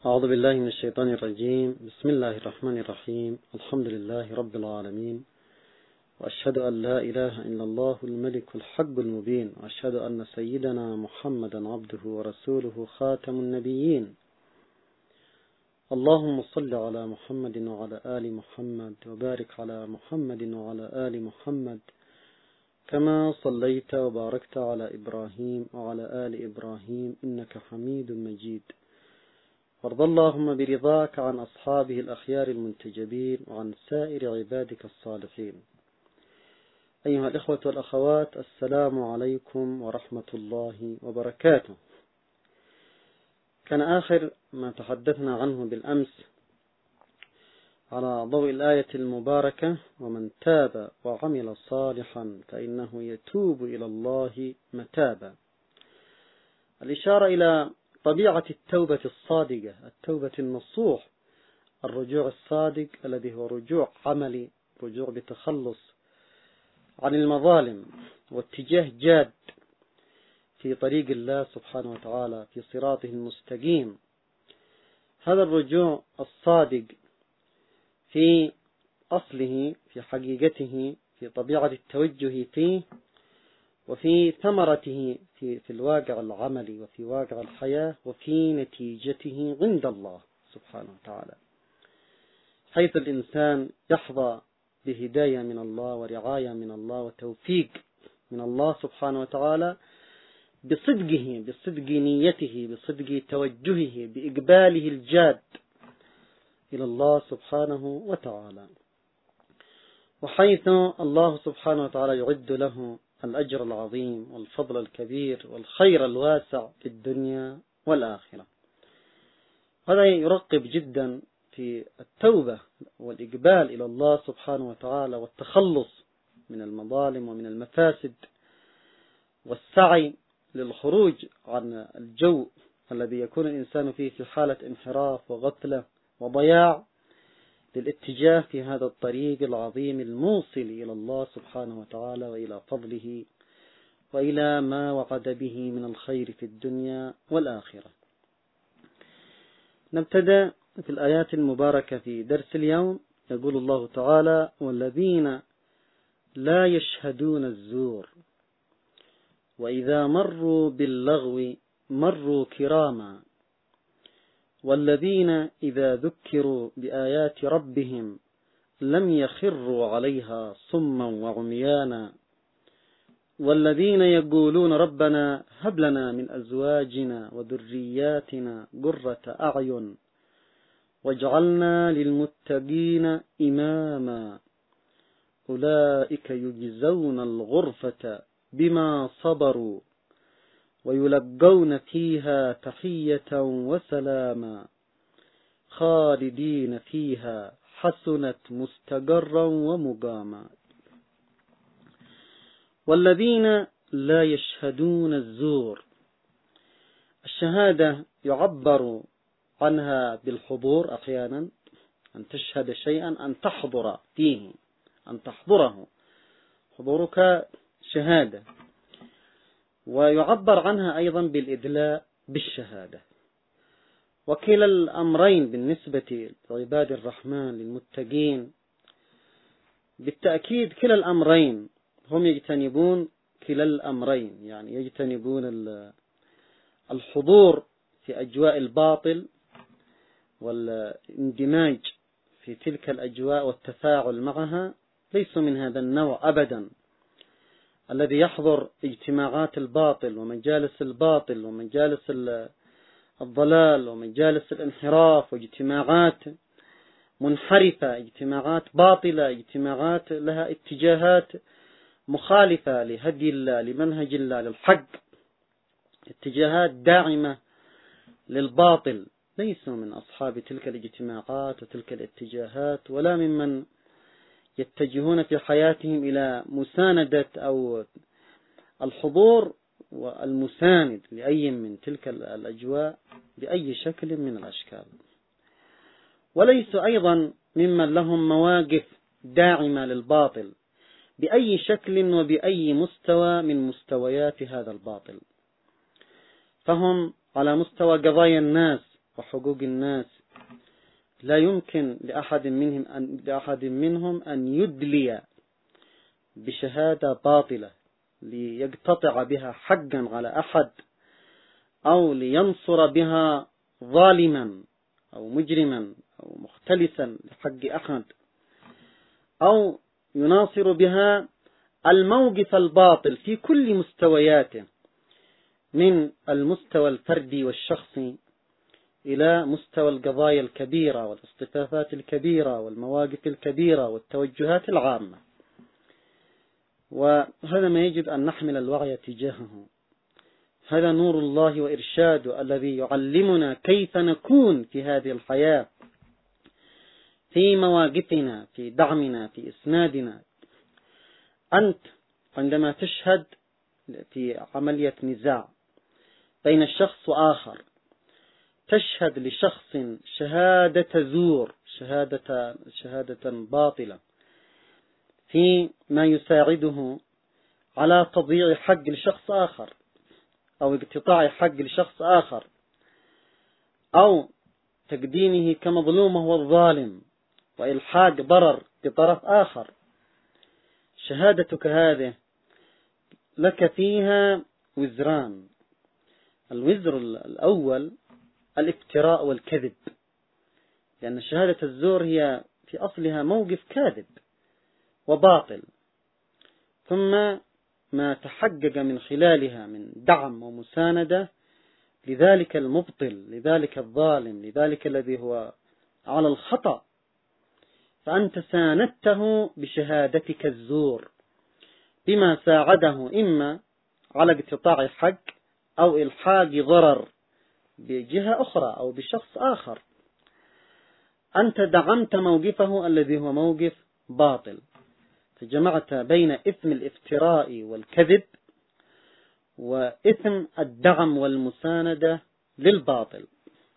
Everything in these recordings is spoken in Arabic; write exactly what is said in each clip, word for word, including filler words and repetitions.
أعوذ بالله من الشيطان الرجيم. بسم الله الرحمن الرحيم. الحمد لله رب العالمين، وأشهد أن لا إله إلا الله الملك الحق المبين، وأشهد أن سيدنا محمدا عبده ورسوله خاتم النبيين. اللهم صل على محمد وعلى آل محمد، وبارك على محمد وعلى آل محمد كما صليت وباركت على إبراهيم وعلى آل إبراهيم إنك حميد مجيد. وارض اللهم برضاك عن أصحابه الأخيار المنتجبين وعن سائر عبادك الصالحين. أيها الإخوة والأخوات، السلام عليكم ورحمة الله وبركاته. كان آخر ما تحدثنا عنه بالأمس على ضوء الآية المباركة: ومن تاب وعمل صالحا فإنه يتوب إلى الله متابا. الإشارة إلى طبيعة التوبة الصادقة، التوبة النصوح، الرجوع الصادق الذي هو رجوع عملي، رجوع بتخلص عن المظالم واتجاه جاد في طريق الله سبحانه وتعالى في صراطه المستقيم. هذا الرجوع الصادق في أصله، في حقيقته، في طبيعة التوجه فيه، وفي ثمرته في, في الواقع العملي، وفي واقع الحياة، وفي نتيجته عند الله سبحانه وتعالى، حيث الإنسان يحظى بهداية من الله ورعاية من الله وتوفيق من الله سبحانه وتعالى بصدقه، بصدق نيته، بصدق توجهه، بإقباله الجاد إلى الله سبحانه وتعالى، وحيث الله سبحانه وتعالى يعد له الأجر العظيم والفضل الكبير والخير الواسع في الدنيا والآخرة. هذا يرقب جدا في التوبة والإقبال إلى الله سبحانه وتعالى والتخلص من المظالم ومن المفاسد، والسعي للخروج عن الجو الذي يكون الإنسان فيه في حالة انحراف وغفلة وضياع، للاتجاه في هذا الطريق العظيم الموصل إلى الله سبحانه وتعالى وإلى فضله وإلى ما وعد به من الخير في الدنيا والآخرة. نبتدأ في الآيات المباركة في درس اليوم. يقول الله تعالى: والذين لا يشهدون الزور وإذا مروا باللغو مروا كراما والذين إذا ذكروا بآيات ربهم لم يخروا عليها صما وعميانا والذين يقولون ربنا هب لنا من أزواجنا وذرياتنا قرة أعين واجعلنا للمتقين إماما أولئك يجزون الغرفة بما صبروا ويلقون فيها تحية وسلاما خالدين فيها حسنت مستقرا ومقاما. والذين لا يشهدون الزور، الشهادة يعبر عنها بالحضور أحيانا، أن تشهد شيئا، أن تحضر فيه، أن تحضره، حضورك شهادة. ويعبر عنها أيضا بالإدلاء بالشهادة. وكلا الأمرين بالنسبة لعباد الرحمن للمتقين بالتأكيد كلا الأمرين هم يجتنبون كلا الأمرين، يعني يجتنبون الحضور في أجواء الباطل والاندماج في تلك الأجواء والتفاعل معها، ليسوا من هذا النوع أبدا، الذي يحضر اجتماعات الباطل ومجالس الباطل ومجالس الضلال ومجالس الانحراف واجتماعات منحرفة، اجتماعات باطلة، اجتماعات لها اتجاهات مخالفة لهدي الله، لمنهج الله، للحق، اتجاهات داعمة للباطل، ليسوا من أصحاب تلك الاجتماعات وتلك الاتجاهات، ولا ممن يتجهون في حياتهم إلى مساندة أو الحضور والمساند لأي من تلك الأجواء بأي شكل من الأشكال. وليسوا أيضا ممن لهم مواقف داعمة للباطل بأي شكل وبأي مستوى من مستويات هذا الباطل، فهم على مستوى قضايا الناس وحقوق الناس لا يمكن لأحد منهم أن, لأحد منهم أن يدلي بشهادة باطلة ليقتطع بها حقا على أحد أو لينصر بها ظالما أو مجرما أو مختلسا لحق أحد أو يناصر بها الموقف الباطل في كل مستوياته، من المستوى الفردي والشخصي إلى مستوى القضايا الكبيرة والاصطفافات الكبيرة والمواقف الكبيرة والتوجهات العامة. وهذا ما يجب أن نحمل الوعي تجاهه. هذا نور الله وإرشاده الذي يعلمنا كيف نكون في هذه الحياة، في مواقفنا، في دعمنا، في إسنادنا. أنت عندما تشهد في عملية نزاع بين الشخص وآخر، تشهد لشخص شهادة زور، شهادة, شهادة باطلة في ما يساعده على تضييع حق لشخص آخر أو اقتطاع حق لشخص آخر أو تقديمه كمظلوم هو الظالم وإلحاق ضرر بطرف آخر. شهادتك هذه لك فيها وزران. الوزر الأول الافتراء والكذب، لأن شهادة الزور هي في أصلها موقف كاذب وباطل، ثم ما تحقق من خلالها من دعم ومساندة لذلك المبطل، لذلك الظالم، لذلك الذي هو على الخطأ، فأنت ساندته بشهادتك الزور بما ساعده إما على اقتطاع حق أو إلحاق ضرر بجهة أخرى أو بشخص آخر. أنت دعمت موقفه الذي هو موقف باطل، فجمعت بين إثم الافتراء والكذب وإثم الدعم والمساندة للباطل.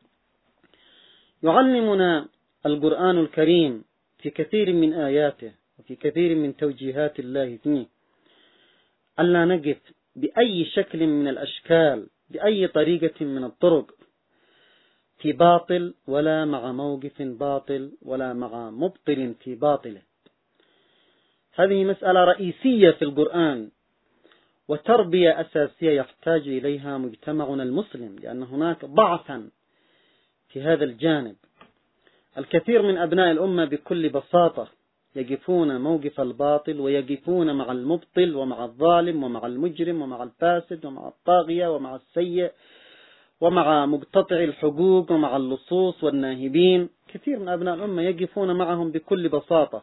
يعلمنا القرآن الكريم في كثير من آياته وفي كثير من توجيهات الله فيه ألا نقف بأي شكل من الأشكال، بأي طريقة من الطرق في باطل، ولا مع موقف باطل، ولا مع مبطل في باطله. هذه مسألة رئيسية في القرآن وتربية أساسية يحتاج إليها مجتمعنا المسلم، لأن هناك ضعفا في هذا الجانب. الكثير من أبناء الأمة بكل بساطة يقفون موقف الباطل ويقفون مع المبطل ومع الظالم ومع المجرم ومع الفاسد ومع الطاغية ومع السيء ومع مقتطع الحقوق ومع اللصوص والناهبين. كثير من أبناء الأمة يقفون معهم بكل بساطة،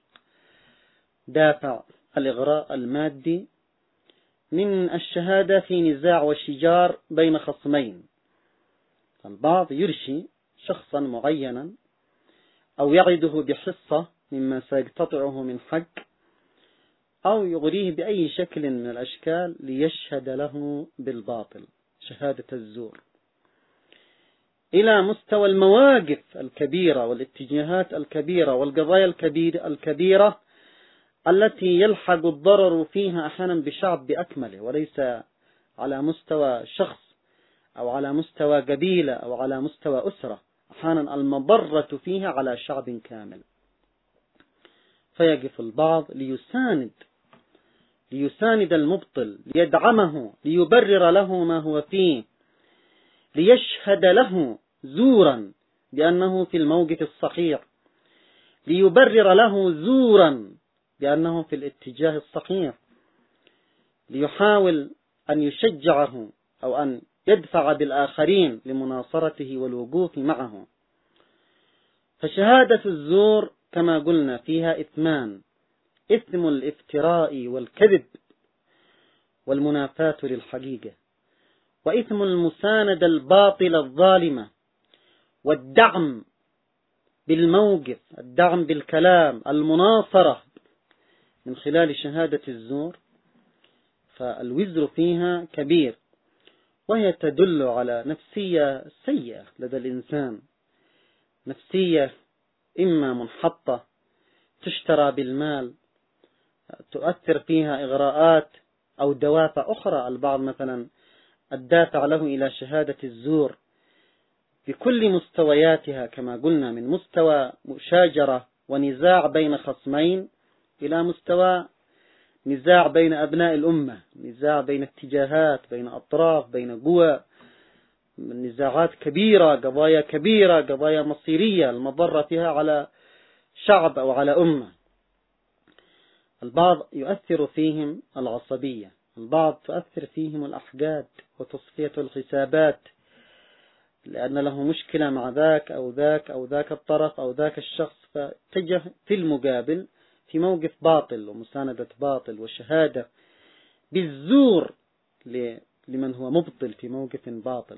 دافع الإغراء المادي من الشهادة في نزاع وشجار بين خصمين. البعض يرشي شخصا معينا أو يعده بحصة مما سيقتطعه من حق، أو يغريه بأي شكل من الأشكال ليشهد له بالباطل، شهادة الزور، إلى مستوى المواقف الكبيرة والاتجاهات الكبيرة والقضايا الكبيرة, الكبيرة التي يلحق الضرر فيها أحيانا بشعب بأكمله، وليس على مستوى شخص أو على مستوى قبيلة أو على مستوى أسرة، أحيانا المضرة فيها على شعب كامل. فيقف البعض ليساند ليساند المبطل، ليدعمه، ليبرر له ما هو فيه، ليشهد له زورا بأنه في الموقف الصحيح، ليبرر له زورا بأنه في الاتجاه الصحيح، ليحاول أن يشجعه أو أن يدفع بالآخرين لمناصرته والوقوف معه. فشهادة الزور كما قلنا فيها إثمان: إثم الافتراء والكذب والمنافاة للحقيقة، وإثم المساندة الباطلة الظالمة، والدعم بالموقف، الدعم بالكلام، المناصرة من خلال شهادة الزور. فالوزر فيها كبير، وهي تدل على نفسية سيئة لدى الإنسان، نفسية إما منحطة تشترى بالمال، تؤثر فيها إغراءات أو دوافع أخرى. البعض مثلا الدافع له إلى شهادة الزور بكل مستوياتها كما قلنا، من مستوى مشاجرة ونزاع بين خصمين إلى مستوى نزاع بين أبناء الأمة، نزاع بين اتجاهات، بين أطراف، بين قوى، نزاعات كبيرة، قضايا كبيرة، قضايا مصيرية المضرة فيها على شعب أو على أمة. البعض يؤثر فيهم العصبية، البعض تؤثر فيهم الأحقاد وتصفية الحسابات، لأن له مشكلة مع ذاك أو ذاك أو ذاك الطرف أو ذاك الشخص، فتجه في المقابل في موقف باطل ومساندة باطل وشهادة بالزور لمن هو مبطل في موقف باطل.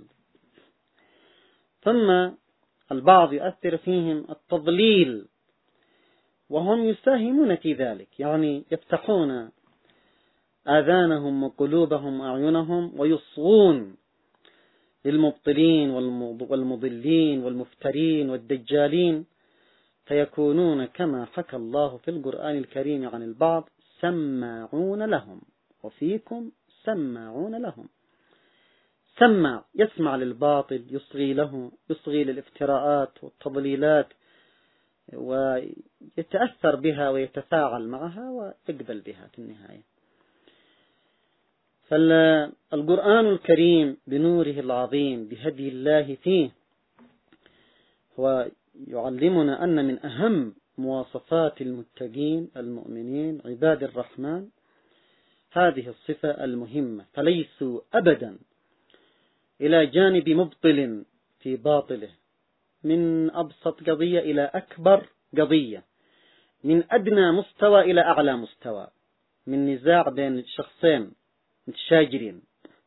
ثم البعض يؤثر فيهم التضليل، وهم يساهمون في ذلك، يعني يفتحون آذانهم وقلوبهم وأعينهم ويصغون للمبطلين والمضلين والمفترين والدجالين، فيكونون كما حكى الله في القرآن الكريم عن البعض سماعون لهم، وفيكم سماعون لهم. سمع، يسمع للباطل، يصغي له، يصغي للافتراءات والتضليلات، ويتأثر بها ويتفاعل معها ويقبل بها في النهاية. فالقرآن الكريم بنوره العظيم بهدي الله فيه هو يعلمنا أن من أهم مواصفات المتقين المؤمنين عباد الرحمن هذه الصفة المهمة، فليسوا أبدا إلى جانب مبطل في باطله، من أبسط قضية إلى أكبر قضية، من أدنى مستوى إلى أعلى مستوى، من نزاع بين شخصين متشاجرين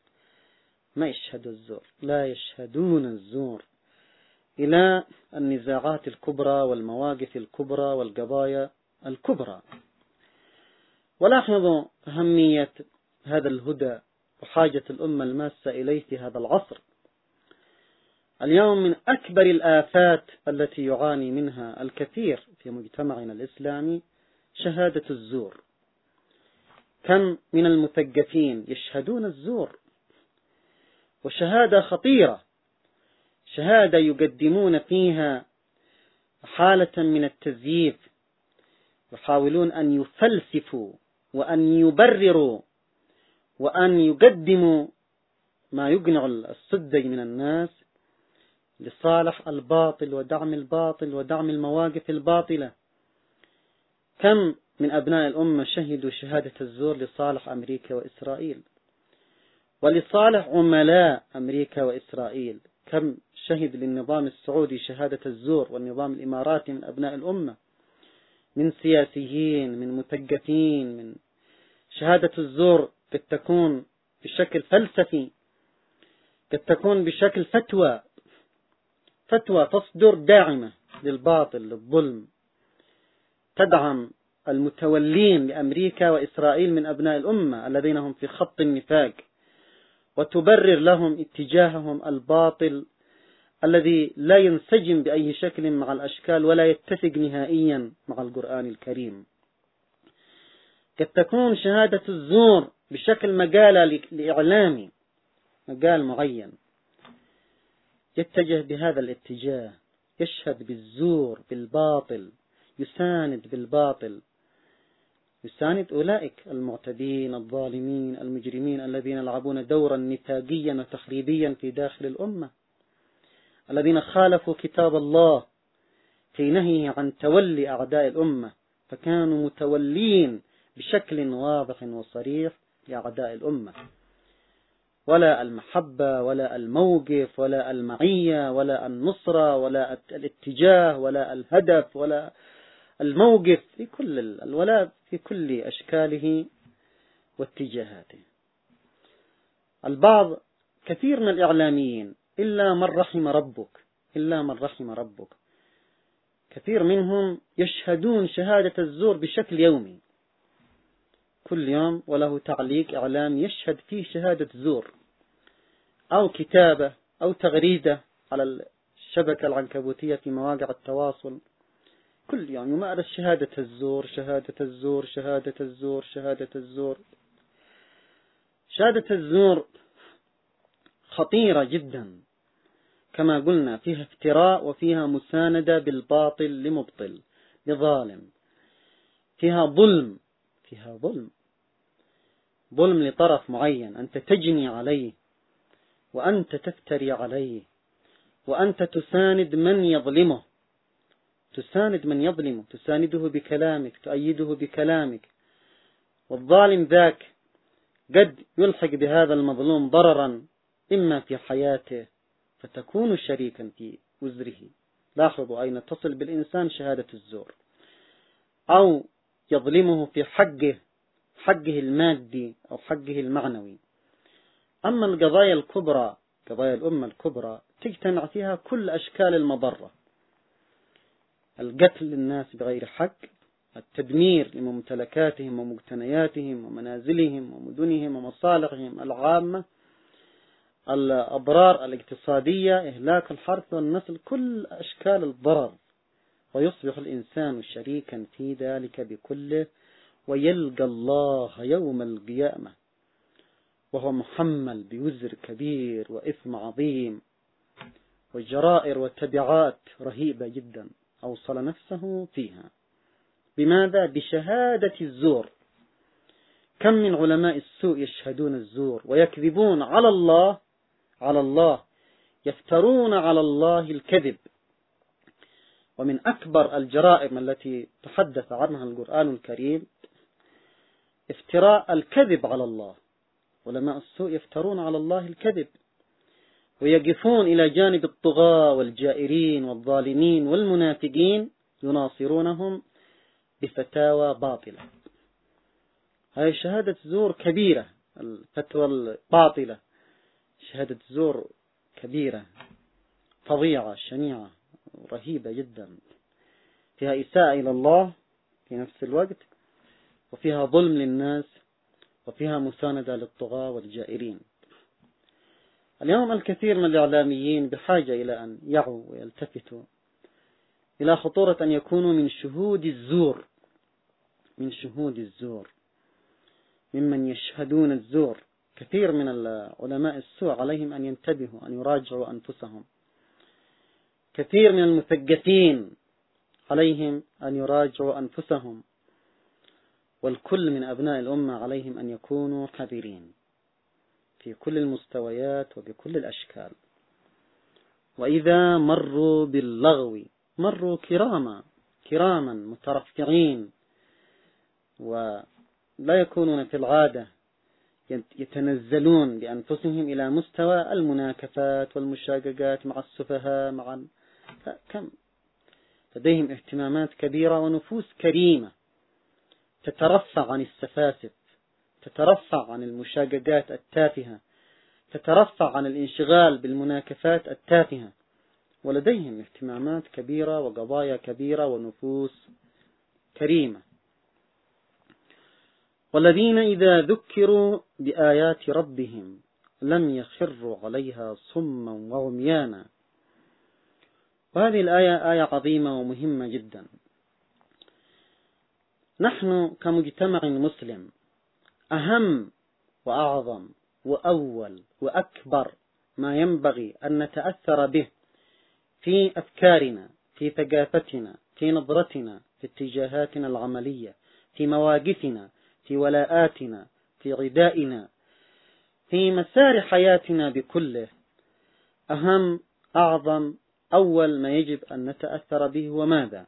ما يشهدوا الزور، لا يشهدون الزور، إلى النزاعات الكبرى والمواقف الكبرى والقضايا الكبرى. ولاحظوا أهمية هذا الهدى وحاجة الأمة الماسة إليه في هذا العصر. اليوم من أكبر الآفات التي يعاني منها الكثير في مجتمعنا الإسلامي شهادة الزور. كم من المثقفين يشهدون الزور، وشهادة خطيرة، شهادة يقدمون فيها حالة من التزييف، يحاولون أن يفلسفوا وأن يبرروا وأن يقدموا ما يقنع السذج من الناس لصالح الباطل ودعم الباطل ودعم المواقف الباطلة. كم من أبناء الأمة شهدوا شهادة الزور لصالح أمريكا وإسرائيل ولصالح عملاء أمريكا وإسرائيل، كم شهد للنظام السعودي شهادة الزور والنظام الإماراتي من أبناء الأمة، من سياسيين، من مثقفين. من شهادة الزور قد تكون بشكل فلسفي، قد تكون بشكل فتوى، فتوى تصدر داعمة للباطل للظلم، تدعم المتولين لأمريكا وإسرائيل من أبناء الأمة الذين هم في خط النفاق، وتبرر لهم اتجاههم الباطل الذي لا ينسجم بأي شكل مع الأشكال ولا يتفق نهائيا مع القرآن الكريم. قد تكون شهادة الزور بشكل مقالة لإعلامي، مقال معين يتجه بهذا الاتجاه، يشهد بالزور بالباطل، يساند بالباطل، يساند أولئك المعتدين الظالمين المجرمين الذين يلعبون دورا نفاقيا وتخريبيا في داخل الأمة، الذين خالفوا كتاب الله في نهيه عن تولي أعداء الأمة، فكانوا متولين بشكل واضح وصريح لأعداء الأمة. ولا المحبة ولا الموقف ولا المعية ولا النصرة ولا الاتجاه ولا الهدف ولا الموقف في كل الولاء في كل أشكاله واتجاهاته. البعض كثير من الإعلاميين إلا من رحم ربك إلا من رحم ربك كثير منهم يشهدون شهادة الزور بشكل يومي، كل يوم وله تعليق إعلام يشهد فيه شهادة زور، أو كتابة أو تغريدة على الشبكة العنكبوتية في مواقع التواصل، كل يوم يمارس شهادة الزور شهادة الزور شهادة الزور شهادة الزور. شهادة الزور خطيرة جدا، كما قلنا فيها افتراء وفيها مساندة بالباطل لمبطل لظالم، فيها ظلم فيها ظلم ظلم لطرف معين، أنت تجني عليه وأنت تفتري عليه وأنت تساند من يظلمه تساند من يظلمه تسانده بكلامك، تؤيده بكلامك، والظالم ذاك قد يلحق بهذا المظلوم ضررا إما في حياته فتكون شريكا في وزره. لاحظوا أين تصل بالإنسان شهادة الزور، أو يظلمه في حقه حقه المادي أو حقه المعنوي. أما القضايا الكبرى، قضايا الأمة الكبرى، تجتمع فيها كل أشكال المضرة: القتل للناس بغير حق، التدمير لممتلكاتهم ومقتنياتهم ومنازلهم ومدنهم ومصالحهم العامة، الأضرار الاقتصادية، إهلاك الحرث والنسل، كل أشكال الضرر، ويصبح الإنسان شريكا في ذلك بكله، ويلقى الله يوم القيامة وهو محمل بوزر كبير وإثم عظيم وجرائر وتبعات رهيبة جدا أوصل نفسه فيها. بماذا؟ بشهادة الزور. كم من علماء السوء يشهدون الزور ويكذبون على الله على الله يفترون على الله الكذب. ومن أكبر الجرائم التي تحدث عنها القرآن الكريم افتراء الكذب على الله. علماء السوء يفترون على الله الكذب ويقفون إلى جانب الطغاة والجائرين والظالمين والمنافقين يناصرونهم بفتاوى باطلة. هذه شهادة زور كبيرة، الفتوى الباطلة شهادة زور كبيرة فظيعة شنيعة رهيبة جدا، فيها إساءة إلى الله في نفس الوقت، وفيها ظلم للناس، وفيها مساندة للطغاة والجائرين. اليوم الكثير من الإعلاميين بحاجة إلى أن يعوا ويلتفتوا إلى خطورة أن يكونوا من شهود الزور من شهود الزور ممن يشهدون الزور. كثير من علماء السوء عليهم أن ينتبهوا، أن يراجعوا أنفسهم. كثير من المثقفين عليهم أن يراجعوا أنفسهم، والكل من أبناء الأمة عليهم أن يكونوا حذرين في كل المستويات وبكل الأشكال. وإذا مروا باللغو مروا كراما كراما مترفعين، ولا يكونون في العادة يتنزلون بأنفسهم إلى مستوى المناكفات والمشاققات مع السفهاء مع كم لديهم اهتمامات كبيرة ونفوس كريمة تترفع عن السفاسف، تترفع عن المشاققات التافهة، تترفع عن الانشغال بالمناكفات التافهة، ولديهم اهتمامات كبيرة وقضايا كبيرة ونفوس كريمة. والذين إذا ذكروا بآيات ربهم لم يخروا عليها صما وعميانا. وهذه الآية آية عظيمة ومهمة جدا. نحن كمجتمع مسلم أهم وأعظم وأول وأكبر ما ينبغي أن نتأثر به في أفكارنا، في ثقافتنا، في نظرتنا، في اتجاهاتنا العملية، في مواقفنا، في ولاءاتنا، في عدائنا، في مسار حياتنا بكله، أهم أعظم أول ما يجب أن نتأثر به وماذا؟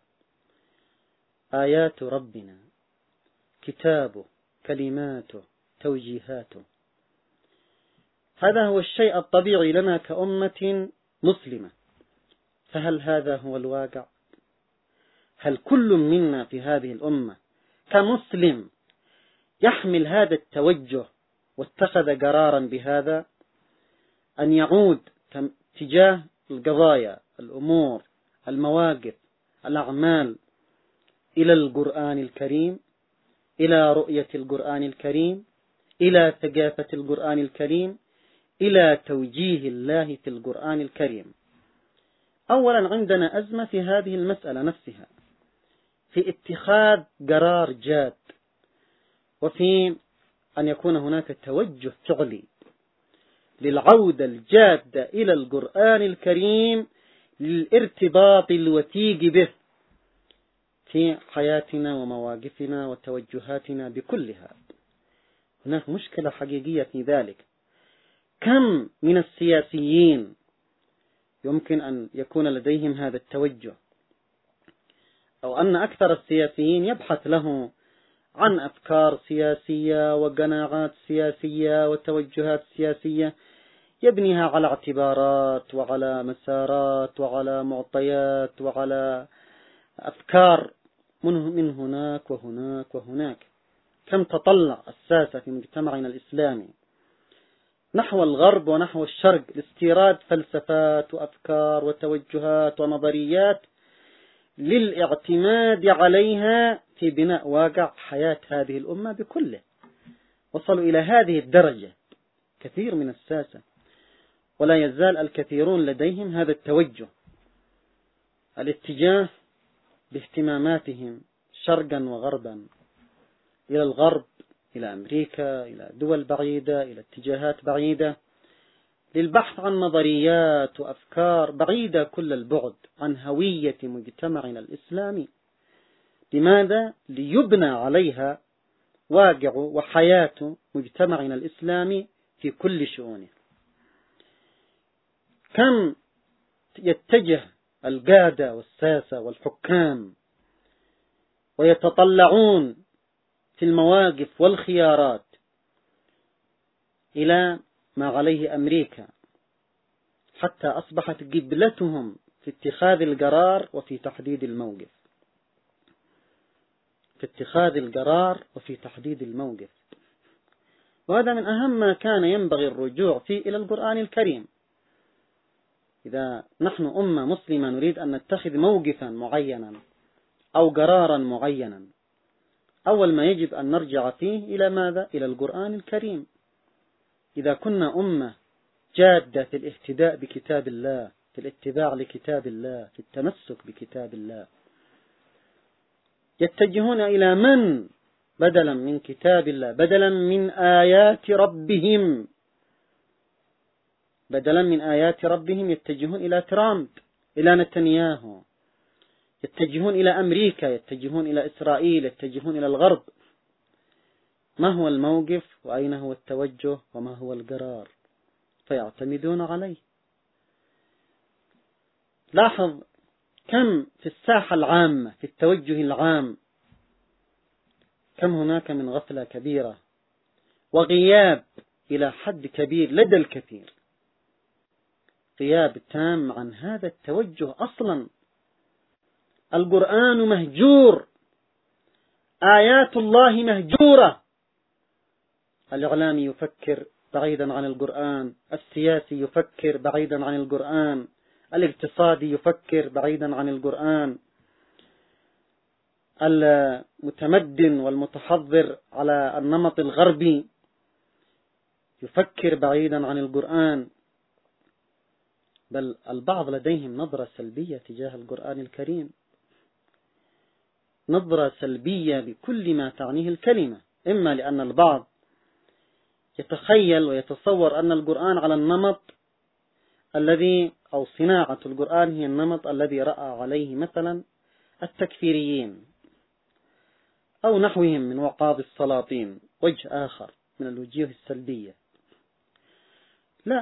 آيات ربنا، كتابه، كلماته، توجيهاته. هذا هو الشيء الطبيعي لنا كأمة مسلمة. فهل هذا هو الواقع؟ هل كل منا في هذه الأمة كمسلم يحمل هذا التوجه واتخذ قرارا بهذا أن يعود تجاه القضايا، الأمور، المواقف، الأعمال إلى القرآن الكريم، إلى رؤية القرآن الكريم، إلى ثقافة القرآن الكريم، إلى توجيه الله في القرآن الكريم؟ أولا عندنا أزمة في هذه المسألة نفسها، في اتخاذ قرار جاد، وفي أن يكون هناك توجه فعلي للعودة الجادة إلى القرآن الكريم للارتباط الوثيق به في حياتنا ومواقفنا وتوجهاتنا بكلها. هناك مشكلة حقيقية في ذلك. كم من السياسيين يمكن أن يكون لديهم هذا التوجه، أو أن أكثر السياسيين يبحث له عن أفكار سياسية وقناعات سياسية وتوجهات سياسية يبنيها على اعتبارات وعلى مسارات وعلى معطيات وعلى أفكار من هناك وهناك وهناك. كم تطلع الساسة في مجتمعنا الإسلامي نحو الغرب ونحو الشرق لاستيراد فلسفات وأفكار وتوجهات ونظريات للاعتماد عليها في بناء واقع حياة هذه الأمة بكله. وصلوا إلى هذه الدرجة كثير من الساسة، ولا يزال الكثيرون لديهم هذا التوجه، الاتجاه باهتماماتهم شرقا وغربا، إلى الغرب، إلى أمريكا، إلى دول بعيدة، إلى اتجاهات بعيدة، للبحث عن نظريات وأفكار بعيدة كل البعد عن هوية مجتمعنا الإسلامي. لماذا؟ ليبنى عليها واقع وحياة مجتمعنا الإسلامي في كل شؤونه. كم يتجه القادة والساسة والحكام ويتطلعون في المواقف والخيارات إلى ما عليه أمريكا، حتى أصبحت قبلتهم في اتخاذ القرار وفي تحديد الموقف، في اتخاذ القرار وفي تحديد الموقف. وهذا من أهم ما كان ينبغي الرجوع فيه إلى القرآن الكريم. إذا نحن أمة مسلمة نريد أن نتخذ موقفا معينا أو قرارا معينا، أول ما يجب أن نرجع فيه إلى ماذا؟ إلى القرآن الكريم. إذا كنا أمة جادة في الاهتداء بكتاب الله، في الاتباع لكتاب الله، في التمسك بكتاب الله، يتجهون إلى من بدلا من كتاب الله، بدلا من آيات ربهم، بدلا من آيات ربهم يتجهون إلى ترامب، إلى نتنياهو، يتجهون إلى أمريكا، يتجهون إلى إسرائيل، يتجهون إلى الغرب. ما هو الموقف وأين هو التوجه وما هو القرار؟ فيعتمدون عليه. لاحظ كم في الساحة العامة، في التوجه العام، كم هناك من غفلة كبيرة وغياب إلى حد كبير لدى الكثير، غياب تام عن هذا التوجه أصلا. القرآن مهجور، آيات الله مهجورة. الإعلامي يفكر بعيدا عن القرآن، السياسي يفكر بعيدا عن القرآن، الاقتصادي يفكر بعيدا عن القرآن، المتمدن والمتحضر على النمط الغربي يفكر بعيدا عن القرآن. بل البعض لديهم نظرة سلبية تجاه القرآن الكريم، نظرة سلبية بكل ما تعنيه الكلمة. إما لأن البعض يتخيل ويتصور أن القرآن على النمط الذي، أو صناعة القرآن هي النمط الذي رأى عليه مثلا التكفيريين أو نحوهم من وقاض السلاطين، وجه آخر من الوجوه السلبية. لا.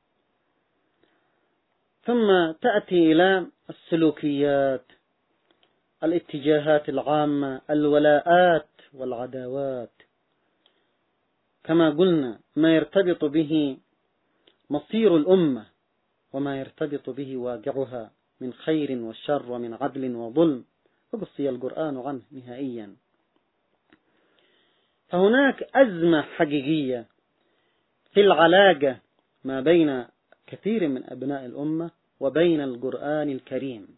ثم تأتي إلى السلوكيات، الاتجاهات العامة، الولاءات والعداوات، كما قلنا ما يرتبط به مصير الأمة وما يرتبط به واقعها من خير وشر ومن عدل وظلم، وقصي القرآن عنه نهائيا. فهناك أزمة حقيقية في العلاقة ما بين كثير من أبناء الأمة وبين القرآن الكريم.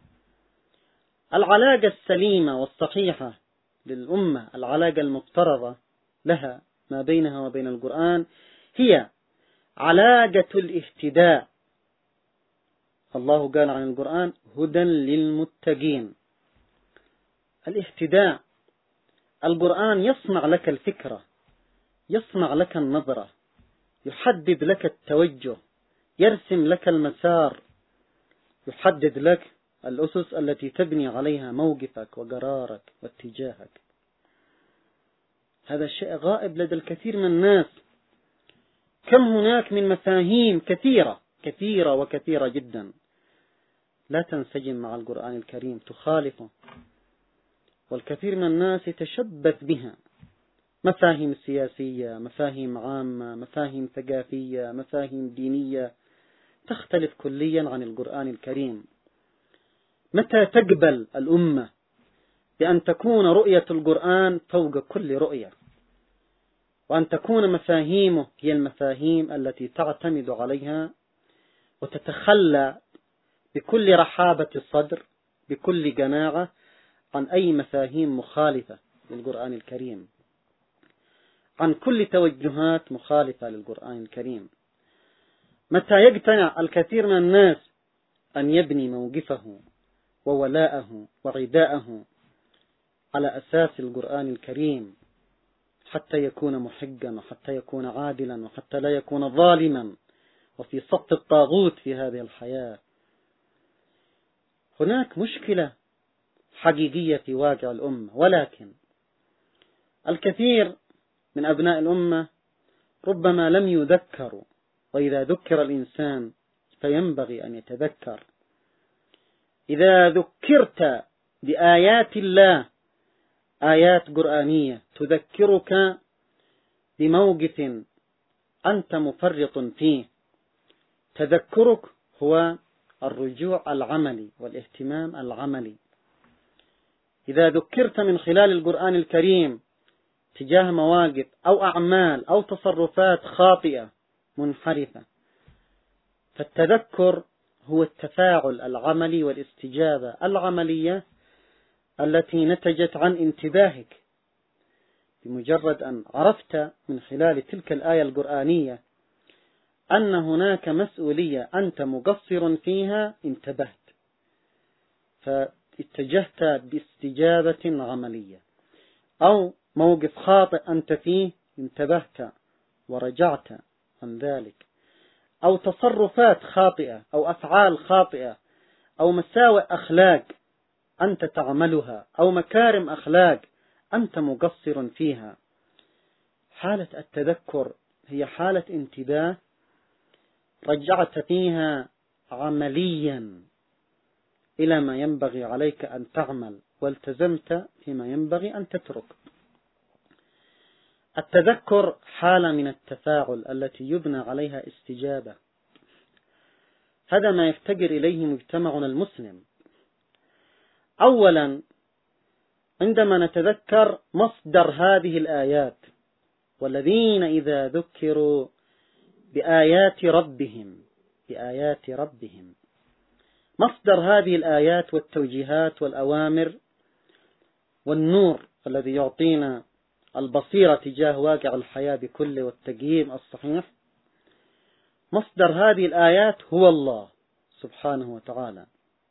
العلاقة السليمة والصحيحة للأمة، العلاقة المفترضة لها ما بينها وبين القرآن، هي علاقة الاهتداء. الله قال عن القرآن هدى للمتقين. الاهتداء، القرآن يصنع لك الفكرة، يصنع لك النظرة، يحدد لك التوجه، يرسم لك المسار، يحدد لك الأسس التي تبني عليها موقفك وقرارك واتجاهك. هذا الشيء غائب لدى الكثير من الناس. كم هناك من مفاهيم كثيرة كثيرة وكثيرة جدا لا تنسجم مع القرآن الكريم، تخالفه، والكثير من الناس يتشبث بها. مفاهيم سياسية، مفاهيم عامة، مفاهيم ثقافية، مفاهيم دينية، تختلف كليا عن القرآن الكريم. متى تقبل الأمة بأن تكون رؤية القرآن فوق كل رؤية، وأن تكون مفاهيمه هي المفاهيم التي تعتمد عليها وتتخلى بكل رحابة الصدر، بكل قناعة، عن أي مفاهيم مخالفة للقرآن الكريم، عن كل توجهات مخالفة للقرآن الكريم؟ متى يقتنع الكثير من الناس أن يبني موقفه وولاءه وعداءه على أساس القرآن الكريم حتى يكون محقا وحتى يكون عادلا وحتى لا يكون ظالما وفي صف الطاغوت في هذه الحياة؟ هناك مشكلة حقيقية في واقع الأمة، ولكن الكثير من أبناء الأمة ربما لم يذكروا، وإذا ذكر الإنسان فينبغي أن يتذكر. إذا ذكرت بآيات الله، آيات قرآنية تذكرك بموقف أنت مفرط فيه، تذكرك هو الرجوع العملي والاهتمام العملي. إذا ذكرت من خلال القرآن الكريم تجاه مواقف أو أعمال أو تصرفات خاطئة منحرفة، فالتذكر هو التفاعل العملي والاستجابة العملية التي نتجت عن انتباهك. بمجرد أن عرفت من خلال تلك الآية القرآنية أن هناك مسؤولية أنت مقصر فيها، انتبهت، فاتجهت باستجابة عملية. أو موقف خاطئ أنت فيه، انتبهت ورجعت عن ذلك. أو تصرفات خاطئة أو أفعال خاطئة أو مساوئ أخلاق أنت تعملها أو مكارم أخلاق أنت مقصر فيها. حالة التذكر هي حالة انتباه رجعت فيها عمليا إلى ما ينبغي عليك أن تعمل، والتزمت فيما ينبغي أن تترك. التذكر حالة من التفاعل التي يبنى عليها استجابة. هذا ما يفتقر إليه مجتمعنا المسلم. أولا، عندما نتذكر مصدر هذه الآيات، والذين إذا ذكروا بآيات ربهم بآيات ربهم مصدر هذه الآيات والتوجيهات والأوامر والنور الذي يعطينا البصيرة تجاه واقع الحياة بكله والتقييم الصحيح، مصدر هذه الآيات هو الله سبحانه وتعالى.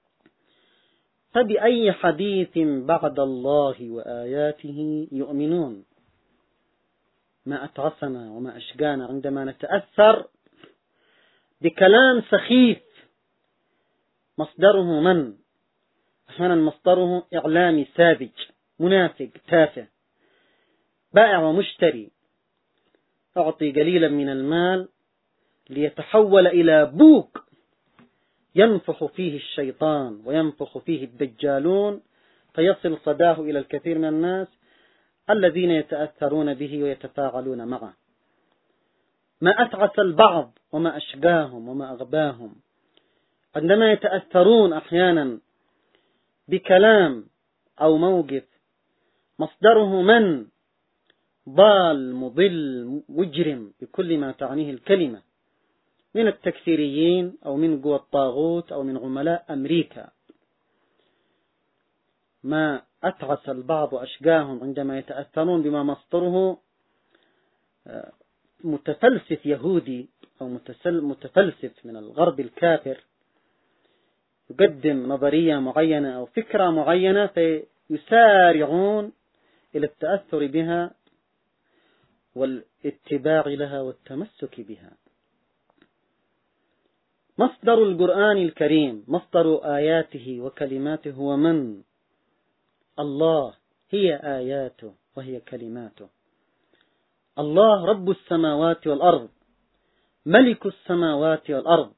فبأي حديث بعد الله وآياته يؤمنون؟ ما أتعسنا وما أشقانا عندما نتأثر بكلام سخيف مصدره من؟ أحيانا مصدره إعلامي ساذج منافق تافه، بائع ومشتري، أعطي قليلا من المال ليتحول إلى بوق ينفخ فيه الشيطان وينفخ فيه الدجالون، فيصل صداه إلى الكثير من الناس الذين يتأثرون به ويتفاعلون معه. ما أتعس البعض وما أشقاهم وما أغباهم عندما يتأثرون أحيانا بكلام أو موقف مصدره من؟ ضال مضل مجرم بكل ما تعنيه الكلمة، من التكفيريين أو من قوى الطاغوت أو من عملاء أمريكا. ما أتعس البعض وأشقاهم عندما يتأثرون بما مصدره متفلسف يهودي أو متفلسف من الغرب الكافر، يقدم نظرية معينة أو فكرة معينة فيسارعون إلى التأثر بها والاتباع لها والتمسك بها. مصدر القرآن الكريم، مصدر آياته وكلماته هو من؟ الله، هي آياته وهي كلماته. الله رب السماوات والأرض، ملك السماوات والأرض.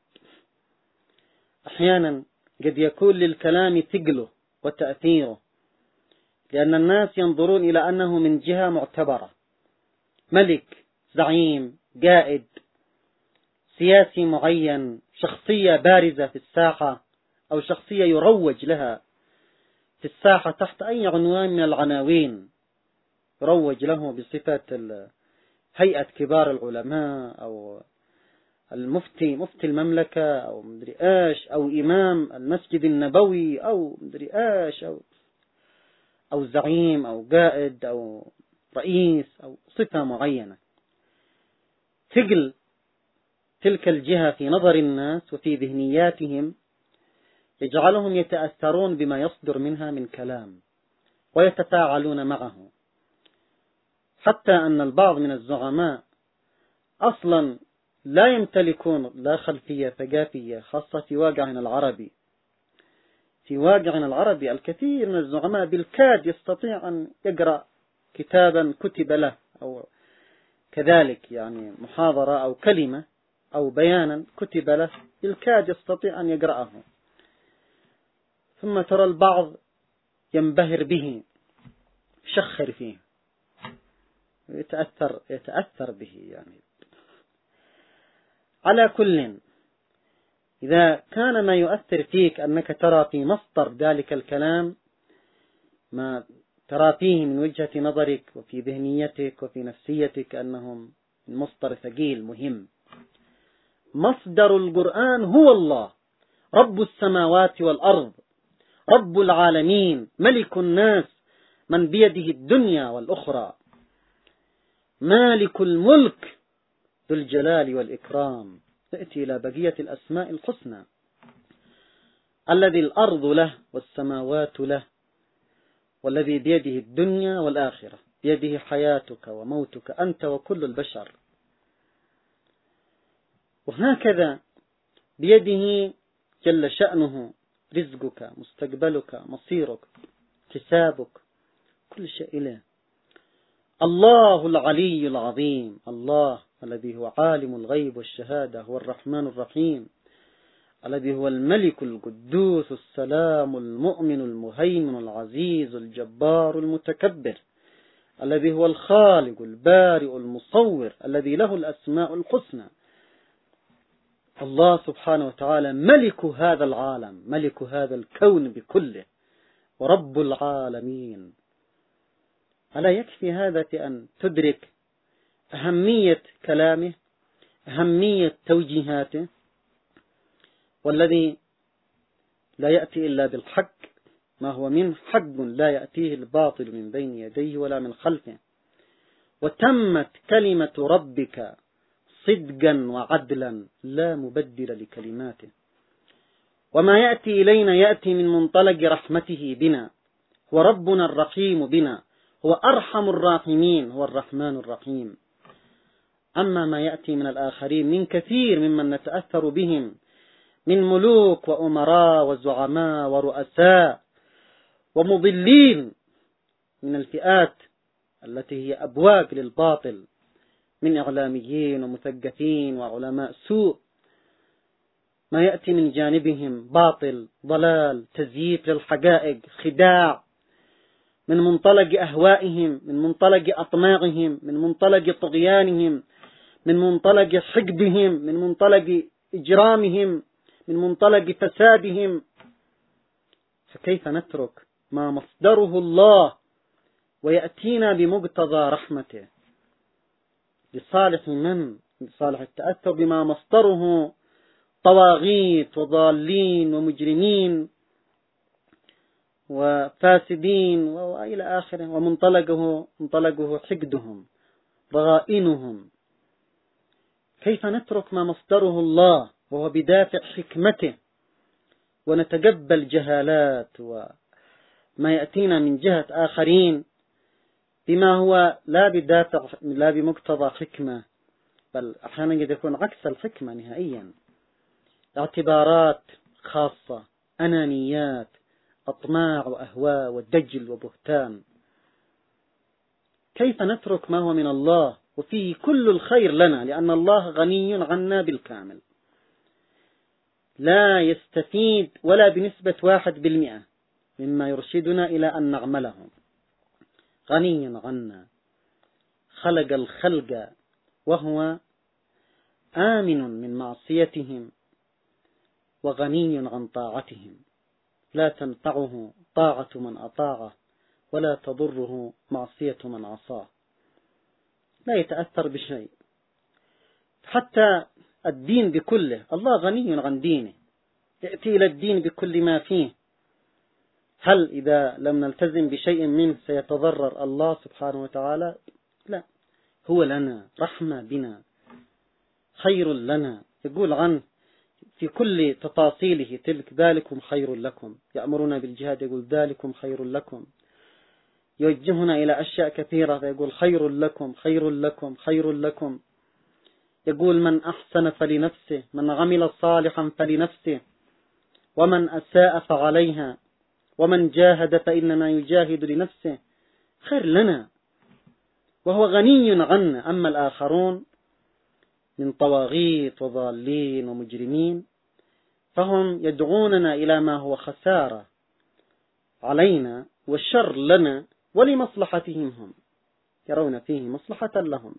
أحيانا قد يكون للكلام ثقله وتأثيره، لأن الناس ينظرون إلى أنه من جهة معتبرة، ملك، زعيم، قائد سياسي معين، شخصية بارزة في الساحة أو شخصية يروج لها في الساحة تحت أي عنوان من العناوين، يروج له بصفة هيئة كبار العلماء أو المفتي، مفتي المملكة أو مدري إيش، أو إمام المسجد النبوي أو مدري إيش، أو أو زعيم أو قائد أو رئيس أو صفة معينة. ثقل تلك الجهة في نظر الناس وفي ذهنياتهم يجعلهم يتأثرون بما يصدر منها من كلام ويتفاعلون معه، حتى أن البعض من الزعماء أصلا لا يمتلكون لا خلفية ثقافية خاصة في واقعنا العربي. في واقعنا العربي الكثير من الزعماء بالكاد يستطيع أن يقرأ كتابا كتب له، أو كذلك يعني محاضرة أو كلمة أو بيانا كتب له بالكاد يستطيع أن يقرأه، ثم ترى البعض ينبهر به، يشخر فيه، يتأثر يتأثر به. يعني على كل، إذا كان ما يؤثر فيك أنك ترى في مصدر ذلك الكلام ما ترى فيه من وجهة نظرك وفي ذهنيتك وفي نفسيتك أنهم مصدر ثقيل مهم. مصدر القرآن هو الله، رب السماوات والأرض، رب العالمين، ملك الناس، من بيده الدنيا والأخرى، مالك الملك ذو الجلال والإكرام. تأتي إلى بقية الأسماء الحسنى، الذي الأرض له والسماوات له، والذي بيده الدنيا والآخرة، بيده حياتك وموتك أنت وكل البشر، وهكذا بيده جل شأنه رزقك، مستقبلك، مصيرك، حسابك، كل شيء إله. الله العلي العظيم، الله الذي هو عالم الغيب والشهادة، هو الرحمن الرحيم، الذي هو الملك القدوس السلام المؤمن المهيمن العزيز الجبار المتكبر، الذي هو الخالق البارئ المصور، الذي له الأسماء الحسنى. الله سبحانه وتعالى ملك هذا العالم، ملك هذا الكون بكله، ورب العالمين. ألا يكفي هذا في أن تدرك أهمية كلامه، أهمية توجيهاته، والذي لا يأتي إلا بالحق، ما هو من حق لا يأتيه الباطل من بين يديه ولا من خلفه. وتمت كلمة ربك صدقا وعدلا لا مبدل لكلماته. وما يأتي إلينا يأتي من منطلق رحمته بنا، هو ربنا الرحيم بنا، هو أرحم الراحمين، هو الرحمن الرحيم. أما ما يأتي من الآخرين من كثير ممن نتأثر بهم من ملوك وأمراء وزعماء ورؤساء ومضلين من الفئات التي هي أبواق للباطل، من إعلاميين ومثقفين وعلماء سوء، ما يأتي من جانبهم باطل، ضلال، تزييف للحقائق، خداع، من منطلق أهوائهم، من منطلق أطماعهم، من منطلق طغيانهم، من منطلق حقدهم، من منطلق إجرامهم، من منطلق فسادهم. فكيف نترك ما مصدره الله ويأتينا بمقتضى رحمته لصالح من؟ لصالح التأثر بما مصدره طواغيت وضالين ومجرمين وفاسدين وإلى آخره، ومنطلقه منطلقه حقدهم، رغائنهم. كيف نترك ما مصدره الله وهو بدافع حكمته ونتقبل جهالات وما يأتينا من جهة آخرين بما هو لا بدافع لا بمقتضى حكمة، بل أحيانا قد يكون عكس الحكمة نهائيا، اعتبارات خاصة، أنانيات، أطماع وأهواء ودجل وبهتان. كيف نترك ما هو من الله وفيه كل الخير لنا، لأن الله غني عنا بالكامل، لا يستفيد ولا بنسبة واحد بالمئة مما يرشدنا إلى أن نعمله. غني عنا، خلق الخلق وهو آمن من معصيتهم وغني عن طاعتهم، لا تنفعه طاعة من أطاعه ولا تضره معصية من عصاه، لا يتأثر بشيء. حتى الدين بكله، الله غني عن دينه، يأتي إلى الدين بكل ما فيه. هل إذا لم نلتزم بشيء منه سيتضرر الله سبحانه وتعالى؟ لا، هو لنا رحمة بنا، خير لنا. يقول عنه في كل تفاصيله تلك ذلكم خير لكم، يأمرنا بالجهاد يقول ذلكم خير لكم، يوجهنا إلى أشياء كثيرة فيقول خير لكم خير لكم خير لكم. يقول من أحسن فلنفسه، من عمل صالحا فلنفسه، ومن أساء فعليها، ومن جاهد فإنما يجاهد لنفسه، خير لنا وهو غني عنا. أما الآخرون من طواغيت وضالين ومجرمين فهم يدعوننا إلى ما هو خسارة علينا والشر لنا ولمصلحتهم هم، يرون فيه مصلحة لهم.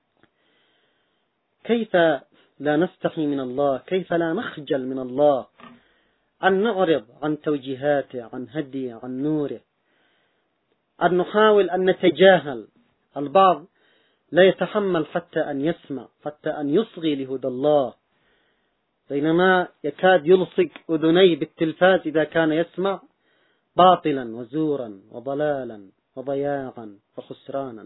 كيف لا نستحي من الله، كيف لا نخجل من الله أن نعرض عن توجيهاته، عن هديه، عن نوره، أن نحاول أن نتجاهل. البعض لا يتحمل حتى أن يسمع، حتى أن يصغي لهدى الله، بينما يكاد يلصق أذنيه بالتلفاز إذا كان يسمع باطلا وزورا وضلالا وضياعا وخسرانا.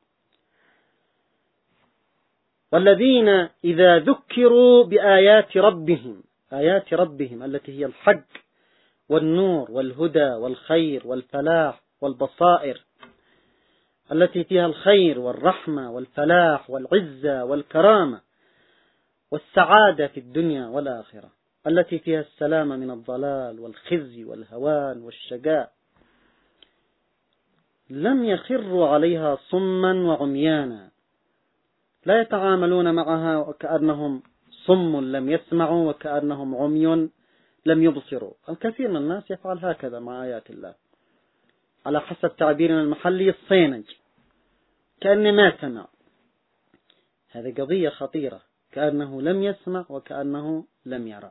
والذين إذا ذكروا بآيات ربهم، آيات ربهم التي هي الحق والنور والهدى والخير والفلاح والبصائر، التي فيها الخير والرحمة والفلاح والعزة والكرامة والسعادة في الدنيا والآخرة، التي فيها السلامة من الضلال والخزي والهوان والشقاء، لم يخروا عليها صما وعميانا، لا يتعاملون معها وكأنهم صم لم يسمعوا وكأنهم عمي لم يبصروا. الكثير من الناس يفعل هكذا مع آيات الله، على حسب تعبيرنا المحلي الصينج، كأنه ما سمع. هذه قضية خطيرة، كأنه لم يسمع وكأنه لم يرى،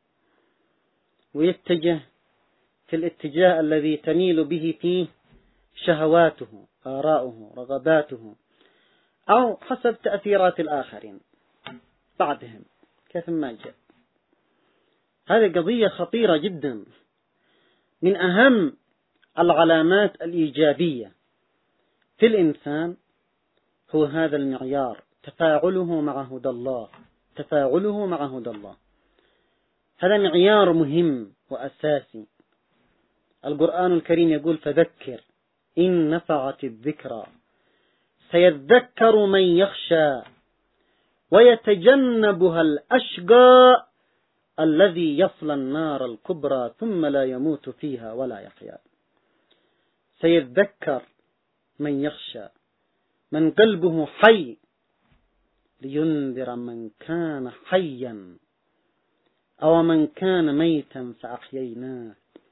ويتجه في الاتجاه الذي تميل به فيه شهواته، آراؤه، رغباته، أو حسب تأثيرات الآخرين بعدهم كيف ما جاء. هذه قضية خطيرة جدا، من أهم العلامات الإيجابية في الإنسان هو هذا المعيار، تفاعله مع هدى الله، تفاعله مع هدى الله. هذا معيار مهم وأساسي. القرآن الكريم يقول فذكر إن نفعت الذكرى سيذكر من يخشى ويتجنبها الأشقى الذي يصلى النار الكبرى ثم لا يموت فيها ولا يحيا. سيذكر من يخشى، من قلبه حي، لينذر من كان حيا أو من كان ميتا فأحييناه.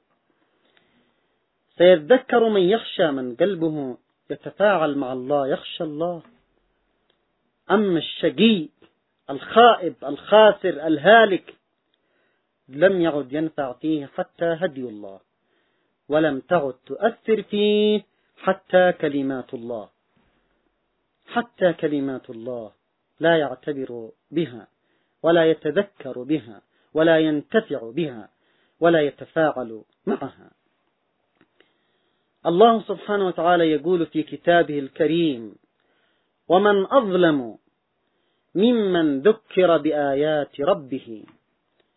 سيذكر من يخشى، من قلبه يتفاعل مع الله، يخشى الله. أما الشقي الخائب الخاسر الهالك لم يعد ينفع فيه حتى هدي الله، ولم تعد تؤثر فيه حتى كلمات الله، حتى كلمات الله لا يعتبر بها ولا يتذكر بها ولا ينتفع بها ولا يتفاعل معها. الله سبحانه وتعالى يقول في كتابه الكريم ومن أظلم ممن ذكر بآيات ربه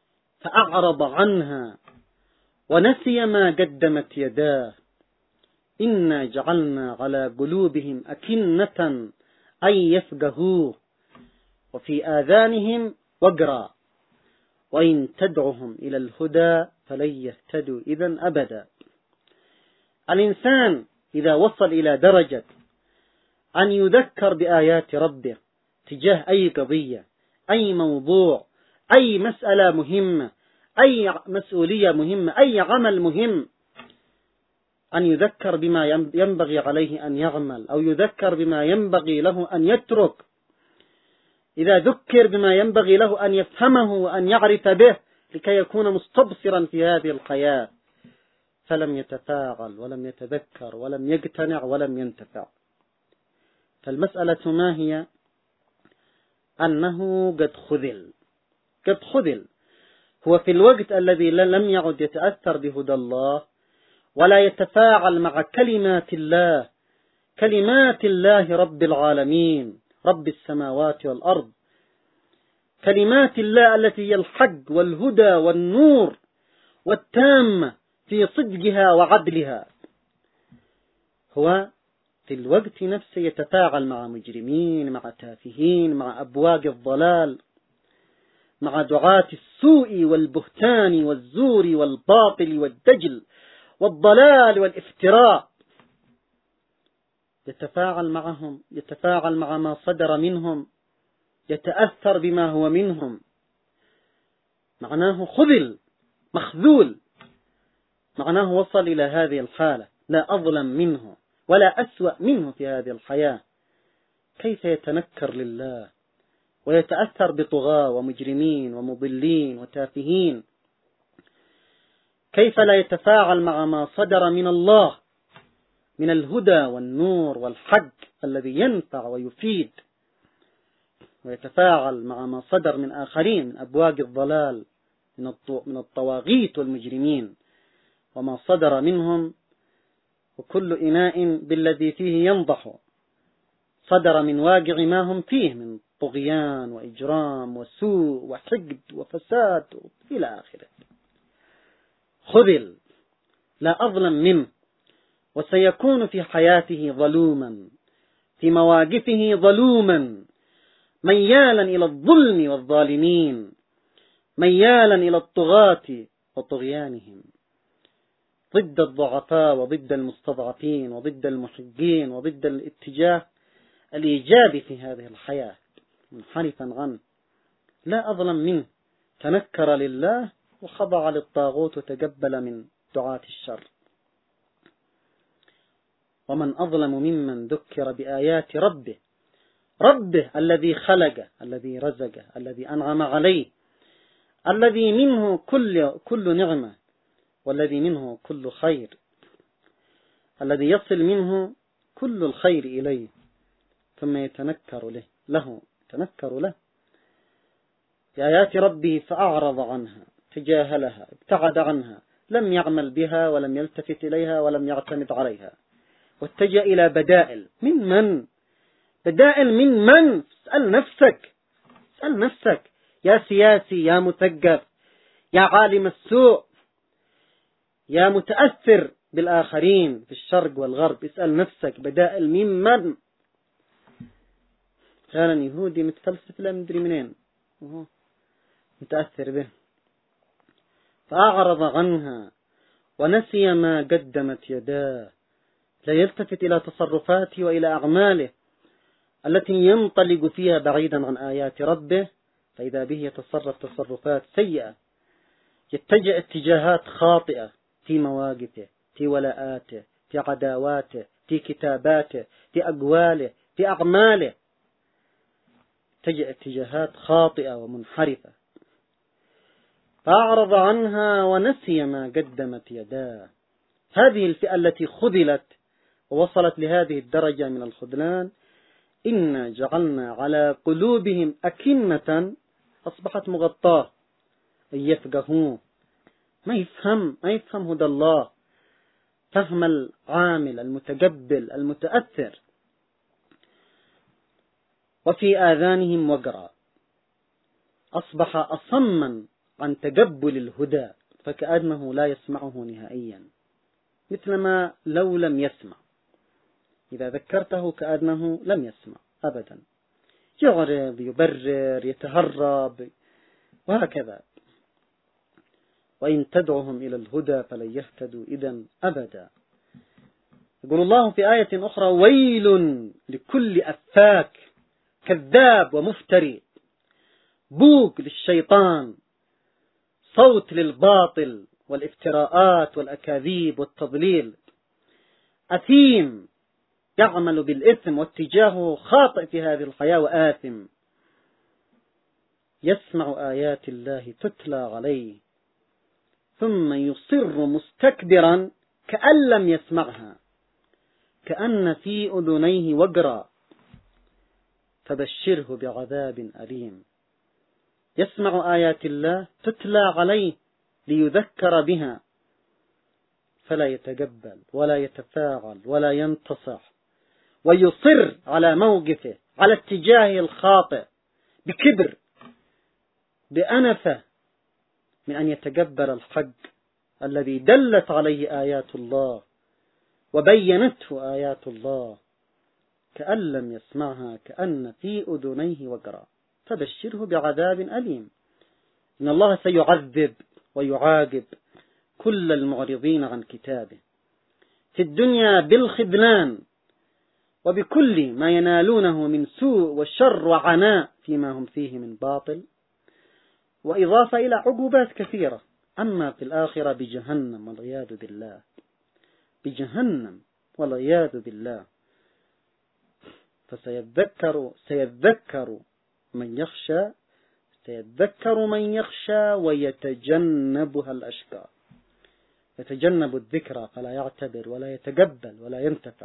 فأعرض عنها ونسي ما قدمت يداه إنا جعلنا على قلوبهم أكنة أن يفقهوه وفي آذانهم وقرا وإن تدعهم إلى الهدى فلن يهتدوا إذا أبدا. الإنسان إذا وصل إلى درجة أن يذكر بآيات ربه تجاه أي قضية، أي موضوع، أي مسألة مهمة، أي مسؤولية مهمة، أي عمل مهم، أن يذكر بما ينبغي عليه أن يعمل، أو يذكر بما ينبغي له أن يترك، إذا ذكر بما ينبغي له أن يفهمه وأن يعرف به لكي يكون مستبصرا في هذه الحياة، فلم يتفاعل ولم يتذكر ولم يقتنع ولم ينتفع. فالمسألة ما هي؟ أنه قد خذل قد خذل هو في الوقت الذي لم يعد يتأثر بهدى الله ولا يتفاعل مع كلمات الله، كلمات الله رب العالمين رب السماوات والأرض، كلمات الله التي هي الحق والهدى والنور والتامة في صدقها وعدلها. هو في الوقت نفسه يتفاعل مع مجرمين، مع تافهين، مع أبواق الضلال، مع دعاة السوء والبهتان والزور والباطل والدجل والضلال والافتراء، يتفاعل معهم، يتفاعل مع ما صدر منهم، يتأثر بما هو منهم. معناه خذل مخذول، معناه وصل إلى هذه الحالة، لا أظلم منه ولا أسوأ منه في هذه الحياة. كيف يتنكر لله ويتأثر بطغاة ومجرمين ومضلين وتافهين؟ كيف لا يتفاعل مع ما صدر من الله من الهدى والنور والحق الذي ينفع ويفيد، ويتفاعل مع ما صدر من آخرين من أبواق الضلال من الطواغيت والمجرمين وما صدر منهم، وكل إناء بالذي فيه ينضح، صدر من واقع ما هم فيه من طغيان وإجرام وسوء وحقد وفساد إلى آخره. خذل لا أظلم منه، وسيكون في حياته ظلوما، في مواقفه ظلوما، ميالا إلى الظلم والظالمين، ميالا إلى الطغاة وطغيانهم، ضد الضعفاء وضد المستضعفين وضد المحقين وضد الاتجاه الإيجابي في هذه الحياة، منحرفا عنه. لا أظلم منه، تنكر لله وخضع للطاغوت وتقبل من دعاة الشر. ومن أظلم ممن ذكر بآيات ربه، ربه الذي خلقه، الذي رزقه، الذي أنعم عليه، الذي منه كل كل نعمة، والذي منه كل خير، الذي يصل منه كل الخير إليه، ثم يتنكر له له يتنكر له بآيات ربه فأعرض عنها، تجاهلها، ابتعد عنها، لم يعمل بها ولم يلتفت إليها ولم يعتمد عليها، واتجه إلى بدائل. من من؟ بدائل من من؟ اسأل نفسك، اسأل نفسك يا سياسي، يا مثقف، يا عالم السوء، يا متأثر بالآخرين في الشرق والغرب، اسأل نفسك بدائل من من؟ فعلا يهودي متفلسف لا مدري منين متأثر به، فأعرض عنها ونسي ما قدمت يداه، لا يلتفت إلى تصرفاته وإلى أعماله التي ينطلق فيها بعيدا عن آيات ربه، فإذا به يتصرف تصرفات سيئة، يتجه اتجاهات خاطئة في مواقفه، في ولاءاته، في عداواته، في كتاباته، في أقواله، في أعماله، يتجه اتجاهات خاطئة ومنحرفة. فأعرض عنها ونسي ما قدمت يداه. هذه الفئة التي خذلت ووصلت لهذه الدرجة من الخذلان، إنا جعلنا على قلوبهم أكنة، أصبحت مغطاة، أن يفقهوه، ما يفهم ما يفهم هدى الله، فهم العامل المتقبل المتأثر. وفي آذانهم وقرا، أصبح أصما عن تقبل الهدى، فكأنه لا يسمعه نهائيا. مثلما لو لم يسمع، إذا ذكرته كأنه لم يسمع أبدا، يعرض، يبرر، يتهرب وهكذا. وإن تدعهم إلى الهدى فلن يهتدوا إذا أبدا. يقول الله في آية أخرى: ويل لكل أفاك كذاب ومفتري، بوق للشيطان، صوت للباطل والافتراءات والأكاذيب والتضليل، أثيم يعمل بالإثم واتجاهه خاطئ في هذه الحياة وآثم، يسمع آيات الله تتلى عليه ثم يصر مستكبرا كأن لم يسمعها، كأن في أذنيه وقرا، فبشره بعذاب أليم. يسمع آيات الله تتلى عليه ليذكر بها، فلا يتقبل ولا يتفاعل ولا ينتصح، ويصر على موقفه، على اتجاهه الخاطئ، بكبر، بأنفة، من أن يتقبل الحق الذي دلت عليه آيات الله وبينته آيات الله، كأن لم يسمعها، كأن في أذنيه وقرا، فبشره بعذاب أليم. إن الله سيعذب ويعاقب كل المعرضين عن كتابه في الدنيا بالخذلان وبكل ما ينالونه من سوء وشر وعناء فيما هم فيه من باطل، وإضافة إلى عقوبات كثيرة. أما في الآخرة بجهنم والعياذ بالله، بجهنم والعياذ بالله. فسيذكر سيذكر من يخشى سيذكر من يخشى ويتجنبها الأشقى، يتجنب الذكرى فلا يعتبر ولا يتقبل ولا ينتفع.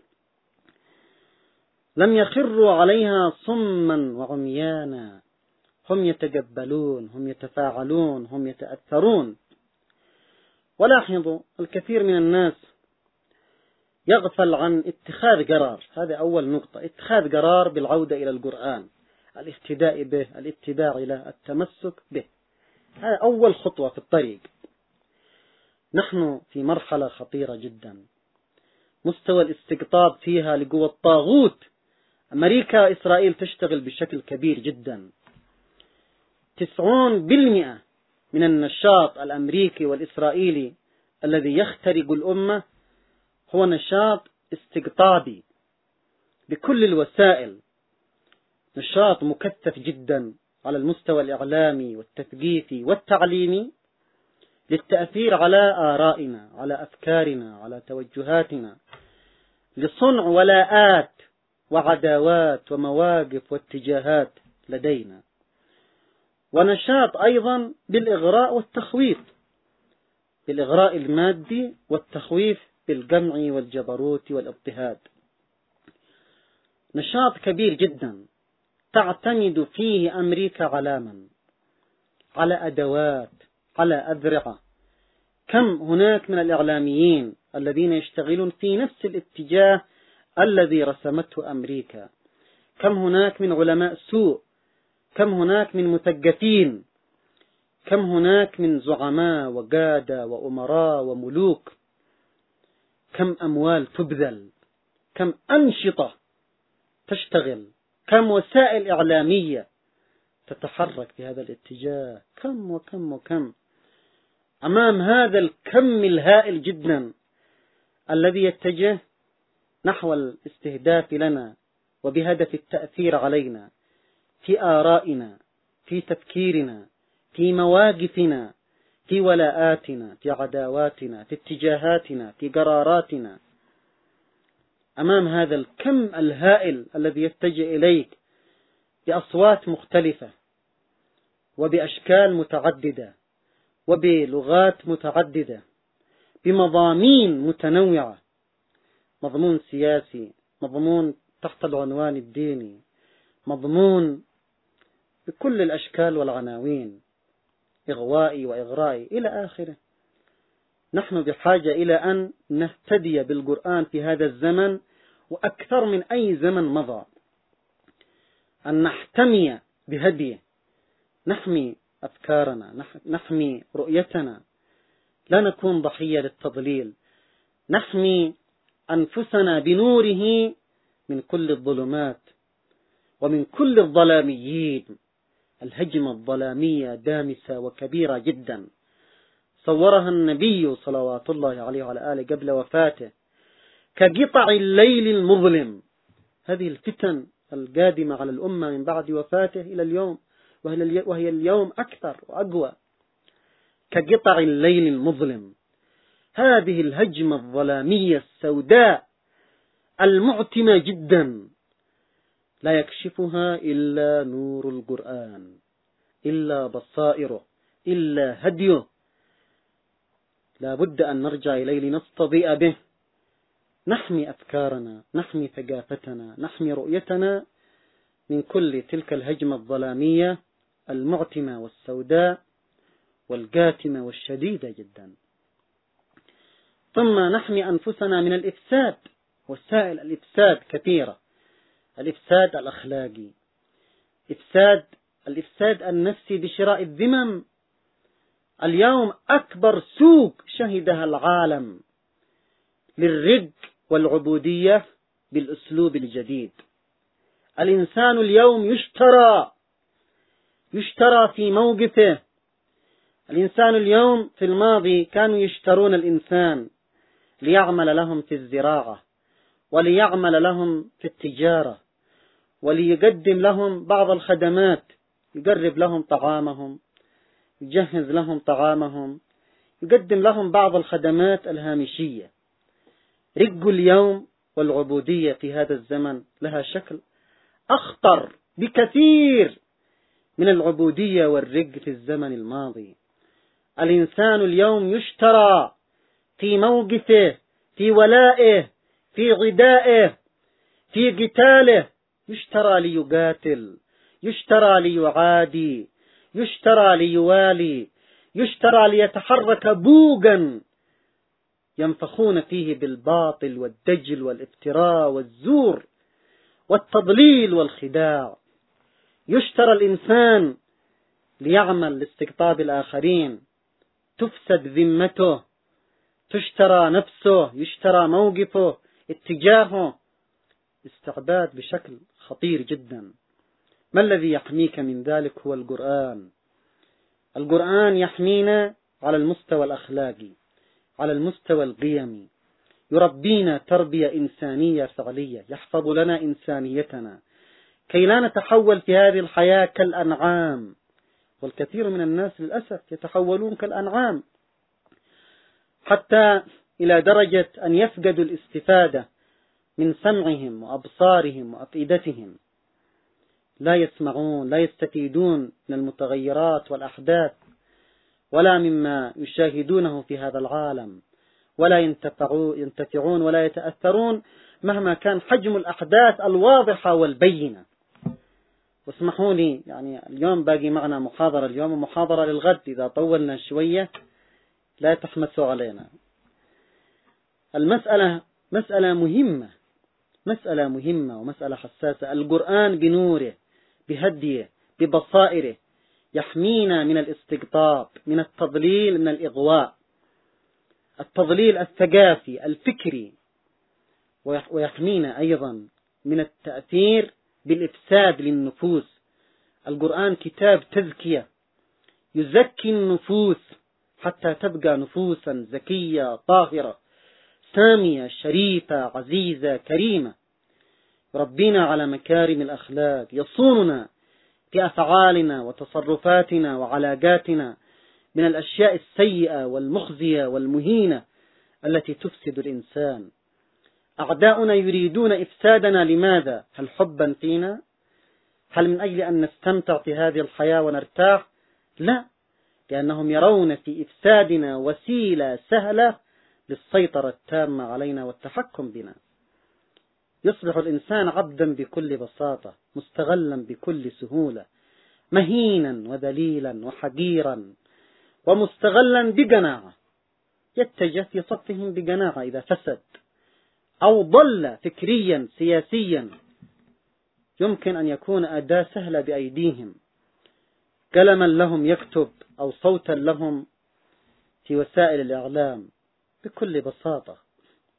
لم يخروا عليها صما وعميانا، هم يتقبلون، هم يتفاعلون، هم يتأثرون. ولاحظوا الكثير من الناس يغفل عن اتخاذ قرار، هذا أول نقطة، اتخاذ قرار بالعودة إلى القرآن، الاهتداء به، الاتباع له، التمسك به. هذا أول خطوة في الطريق. نحن في مرحلة خطيرة جدا، مستوى الاستقطاب فيها لقوى الطاغوت. أمريكا وإسرائيل تشتغل بشكل كبير جدا. تسعون بالمئة من النشاط الأمريكي والإسرائيلي الذي يخترق الأمة هو نشاط استقطابي بكل الوسائل، نشاط مكثف جدا على المستوى الإعلامي والتثقيفي والتعليمي، للتأثير على آرائنا، على أفكارنا، على توجهاتنا، لصنع ولاءات وعداوات ومواقف واتجاهات لدينا. ونشاط أيضا بالإغراء والتخويف، بالإغراء المادي والتخويف بالجمع والجبروت والاضطهاد. نشاط كبير جدا تعتمد فيه أمريكا على من؟ على أدوات، على أذرعة. كم هناك من الإعلاميين الذين يشتغلون في نفس الاتجاه الذي رسمته أمريكا، كم هناك من علماء سوء، كم هناك من مثقفين، كم هناك من زعماء وقادة وأمراء وملوك، كم أموال تبذل، كم أنشطة تشتغل، كم وسائل إعلامية تتحرك في هذا الاتجاه، كم وكم وكم. أمام هذا الكم الهائل جدا الذي يتجه نحو الاستهداف لنا وبهدف التأثير علينا في آرائنا، في تفكيرنا، في مواقفنا، في ولاءاتنا، في عداواتنا، في اتجاهاتنا، في قراراتنا. أمام هذا الكم الهائل الذي يتجه إليك بأصوات مختلفة وبأشكال متعددة وبلغات متعددة بمضامين متنوعة، مضمون سياسي، مضمون تحت العنوان الديني، مضمون بكل الأشكال والعناوين، إغوائي وإغرائي إلى آخره. نحن بحاجة إلى أن نهتدي بالقرآن في هذا الزمن وأكثر من أي زمن مضى، أن نحتمي بهديه، نحمي أفكارنا، نحمي رؤيتنا، لا نكون ضحية للتضليل، نحمي أنفسنا بنوره من كل الظلمات ومن كل الظلاميين. الهجمة الظلامية دامسة وكبيرة جدا، صورها النبي صلوات الله عليه وعلى آله قبل وفاته كقطع الليل المظلم. هذه الفتن القادمة على الأمة من بعد وفاته إلى اليوم، وهي اليوم أكثر وأقوى، كقطع الليل المظلم. هذه الهجمة الظلامية السوداء المعتمة جدا لا يكشفها إلا نور القرآن، إلا بصائره، إلا هديه. لا بد أن نرجع إليه لنستضيء به، نحمي أفكارنا، نحمي ثقافتنا، نحمي رؤيتنا من كل تلك الهجمة الظلامية المعتمة والسوداء والقاتمة والشديدة جدا. ثم نحمي أنفسنا من الإفساد، وسائل الإفساد كثيرة. الإفساد الأخلاقي، إفساد الإفساد النفسي بشراء الذمم. اليوم أكبر سوق شهدها العالم للرق والعبودية بالأسلوب الجديد. الإنسان اليوم يشترى يشترى في موقفه. الإنسان اليوم في الماضي كانوا يشترون الإنسان ليعمل لهم في الزراعة، وليعمل لهم في التجارة، وليقدم لهم بعض الخدمات، يقرب لهم طعامهم، يجهز لهم طعامهم، يقدم لهم بعض الخدمات الهامشية. رق اليوم والعبودية في هذا الزمن لها شكل أخطر بكثير من العبودية والرق في الزمن الماضي. الإنسان اليوم يشترى في موقفه، في ولائه، في غدائه، في قتاله. يشترى ليقاتل، يشترى ليعادي، يشترى ليوالي، يشترى ليتحرك بوغا ينفخون فيه بالباطل والدجل والافتراء والزور والتضليل والخداع. يشترى الإنسان ليعمل لاستقطاب الآخرين، تفسد ذمته، تشترى نفسه، يشترى موقفه، اتجاهه. استعباد بشكل خطير جدا. ما الذي يحميك من ذلك؟ هو القرآن. القرآن يحمينا على المستوى الأخلاقي، على المستوى القيمي، يربينا تربية إنسانية فعلية، يحفظ لنا إنسانيتنا كي لا نتحول في هذه الحياة كالأنعام. والكثير من الناس للأسف يتحولون كالأنعام، حتى إلى درجة أن يفقدوا الاستفادة من سمعهم وأبصارهم وأفئدتهم. لا يسمعون، لا يستفيدون من المتغيرات والأحداث ولا مما يشاهدونه في هذا العالم، ولا ينتفعون ولا يتأثرون مهما كان حجم الأحداث الواضحة والبينة. واسمحوا لي، يعني اليوم باقي معنا محاضرة اليوم ومحاضرة للغد، إذا طولنا شوية لا تحمسوا علينا. المسألة مسألة مهمة، مسألة مهمة ومسألة حساسة. القرآن بنوره، بهديه، ببصائره يحمينا من الاستقطاب، من التضليل، من الإغواء، التضليل الثقافي الفكري، ويحمينا أيضا من التأثير بالإفساد للنفوس. القرآن كتاب تزكية، يزكي النفوس حتى تبقى نفوسا زكية طاهرة سامية شريفة عزيزة كريمة. يربينا على مكارم الأخلاق، يصوننا في أفعالنا وتصرفاتنا وعلاقاتنا من الأشياء السيئة والمخزية والمهينة التي تفسد الإنسان. أعداؤنا يريدون إفسادنا. لماذا؟ هل حبا فينا؟ هل من أجل أن نستمتع في هذه الحياة ونرتاح؟ لا، لأنهم يرون في إفسادنا وسيلة سهلة للسيطرة التامة علينا والتحكم بنا. يصبح الإنسان عبدا بكل بساطة، مستغلا بكل سهولة، مهينا وذليلا وحقيرا ومستغلا بقناعة، يتجه في صفهم بقناعة إذا فسد أو ضل فكريا سياسيا. يمكن أن يكون أداة سهلة بأيديهم، قلما لهم يكتب أو صوتا لهم في وسائل الإعلام بكل بساطة.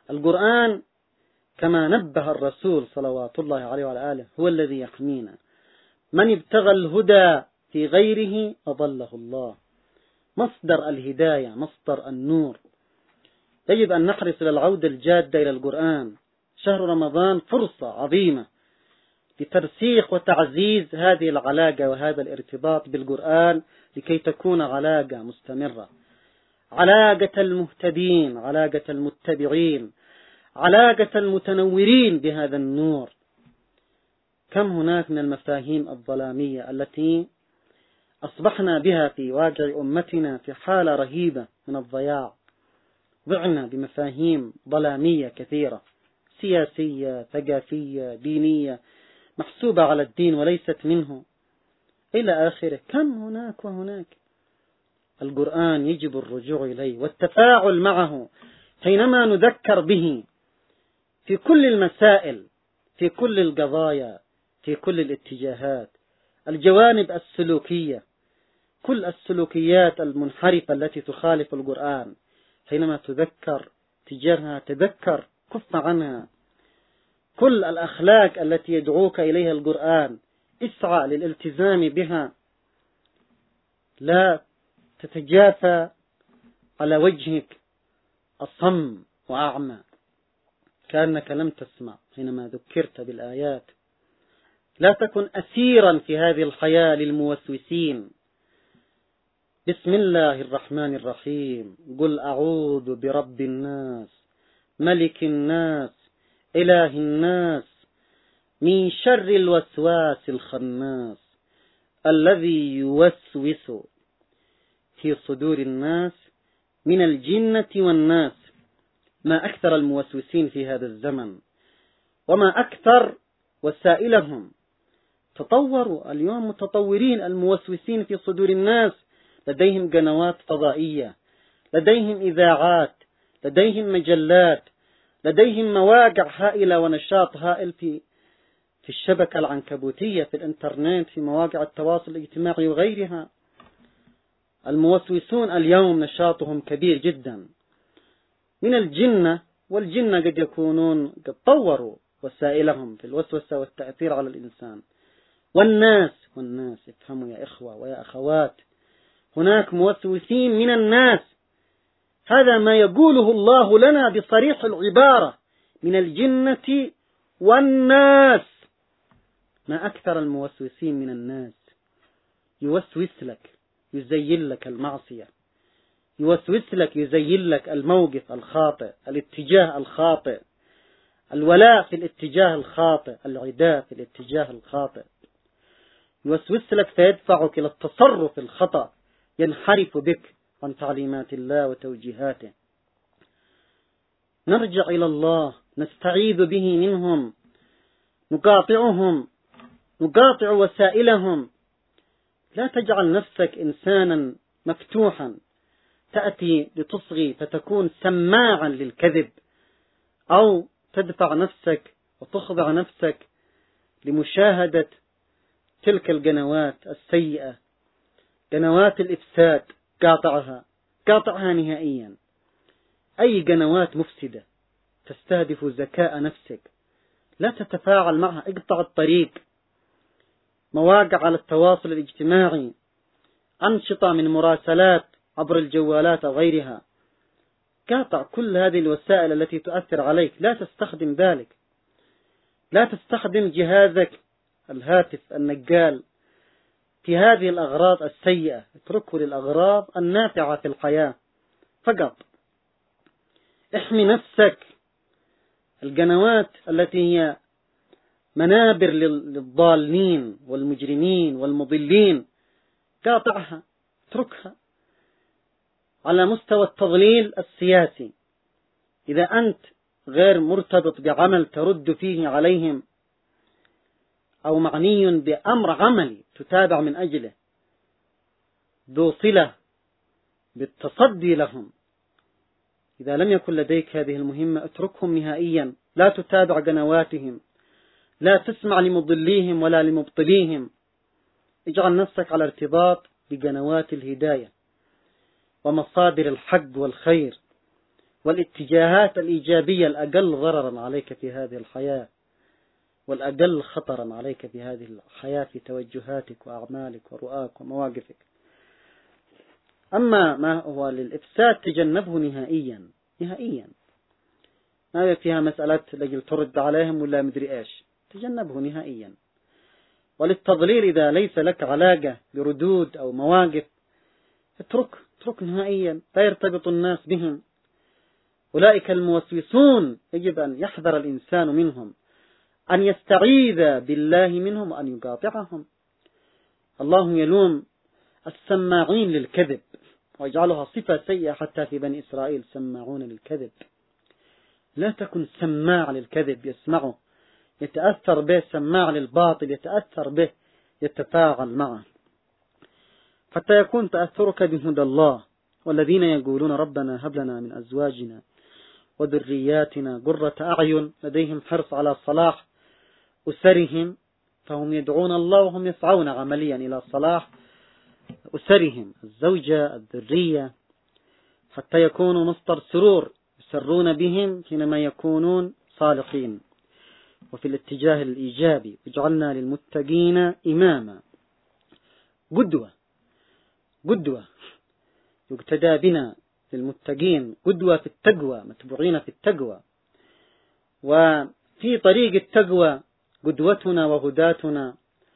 القرآن كما نبه الرسول صلوات الله عليه وعلى آله هو الذي يحمينا. من ابتغى الهدى في غيره أضله الله. مصدر الهداية، مصدر النور. يجب أن نحرص إلى العودة الجادة إلى القرآن. شهر رمضان فرصة عظيمة لترسيخ وتعزيز هذه العلاقة وهذا الارتباط بالقرآن لكي تكون علاقة مستمرة، علاقة المهتدين، علاقة المتبعين، علاقة المتنورين بهذا النور. كم هناك من المفاهيم الظلامية التي أصبحنا بها في واقع أمتنا في حالة رهيبة من الضياع. ضعنا بمفاهيم ظلامية كثيرة، سياسية، ثقافية، دينية، محسوبة على الدين وليست منه إلى آخره. كم هناك وهناك. القرآن يجب الرجوع إليه والتفاعل معه حينما نذكر به في كل المسائل، في كل القضايا، في كل الاتجاهات، الجوانب السلوكية، كل السلوكيات المنحرفة التي تخالف القرآن. حينما تذكر تجاهها تذكر، كف عنها. كل الأخلاق التي يدعوك إليها القرآن اسعى للالتزام بها. لا تتجافى على وجهك أصم وأعمى كأنك لم تسمع حينما ذكرت بالآيات. لا تكن أسيرا في هذه الحياة للموسوسين. بسم الله الرحمن الرحيم. قل أعوذ برب الناس، ملك الناس، إله الناس، من شر الوسواس الخناس، الذي يوسوس في صدور الناس من الجنة والناس. ما أكثر الموسوسين في هذا الزمن، وما أكثر وسائلهم. تطوروا اليوم، متطورين الموسوسين في صدور الناس. لديهم قنوات فضائية، لديهم إذاعات، لديهم مجلات، لديهم مواقع هائلة ونشاط هائل في في الشبكة العنكبوتية، في الإنترنت، في مواقع التواصل الاجتماعي وغيرها. الموسوسون اليوم نشاطهم كبير جدا. من الجنة، والجنة قد يكونون قد طوروا وسائلهم في الوسوسة والتأثير على الإنسان. والناس، والناس افهموا يا إخوة ويا أخوات، هناك موسوسين من الناس. هذا ما يقوله الله لنا بصريح العبارة، من الجنة والناس. ما أكثر الموسوسين من الناس. يوسوس لك، يزين لك المعصية، يوسوس لك، يزين لك الموقف الخاطئ، الاتجاه الخاطئ، الولاء في الاتجاه الخاطئ، العداء في الاتجاه الخاطئ. يوسوس لك فيدفعك إلى التصرف الخطأ، ينحرف بك عن تعليمات الله وتوجيهاته. نرجع إلى الله، نستعيذ به منهم، نقاطعهم، نقاطع وسائلهم. لا تجعل نفسك إنسانا مفتوحا تأتي لتصغي فتكون سماعا للكذب، أو تدفع نفسك وتخضع نفسك لمشاهدة تلك القنوات السيئة، قنوات الإفساد. قاطعها، قاطعها نهائيا. أي قنوات مفسدة تستهدف ذكاء نفسك لا تتفاعل معها، اقطع الطريق. مواقع على التواصل الاجتماعي، أنشطة من مراسلات عبر الجوالات أو غيرها، قاطع كل هذه الوسائل التي تؤثر عليك. لا تستخدم ذلك. لا تستخدم جهازك الهاتف النقال في هذه الأغراض السيئة. اتركه للأغراض النافعة في الحياة فقط. احمي نفسك. القنوات التي هي منابر للضالين والمجرمين والمضلين قاطعها، اتركها. على مستوى التضليل السياسي، إذا أنت غير مرتبط بعمل ترد فيه عليهم، أو معني بأمر عملي تتابع من أجله، ذو صلة بالتصدي لهم، إذا لم يكن لديك هذه المهمة اتركهم نهائيا. لا تتابع قنواتهم، لا تسمع لمضليهم ولا لمبطليهم. اجعل نفسك على ارتباط بقنوات الهداية ومصادر الحق والخير والاتجاهات الإيجابية الأقل ضررا عليك في هذه الحياة والأقل خطرا عليك في هذه الحياة في توجهاتك وأعمالك ورؤاك ومواقفك. أما ما هو للإفساد تجنبه نهائيا نهائيا، ما فيها مسألة لجل ترد عليهم ولا مدري إيش، تجنبه نهائيا. وللتضليل إذا ليس لك علاقة بردود أو مواقف اترك اترك نهائيا، لا يرتبط الناس بهم. أولئك الموسوسون يجب أن يحذر الإنسان منهم، أن يستعيذ بالله منهم وأن يقاطعهم. الله يلوم السماعين للكذب ويجعلها صفة سيئة حتى في بني إسرائيل، سماعون للكذب. لا تكن سماع للكذب يسمعه يتأثر به، سماع للباطل يتأثر به يتفاعل معه، حتى يكون تأثرك بهدى الله. والذين يقولون ربنا هب لنا من أزواجنا وذرياتنا قرة أعين، لديهم حرص على صلاح أسرهم، فهم يدعون الله وهم يسعون عمليا إلى صلاح أسرهم، الزوجة الذرية، حتى يكونوا مصدر سرور يسرون بهم حينما يكونون صالحين. وفي الاتجاه الإيجابي اجعلنا للمتقين إماما، قدوة قدوة يقتدى بنا للمتقين، قدوة في التقوى، متبوعين في التقوى. وفي طريق التقوى قدوتنا وهداتنا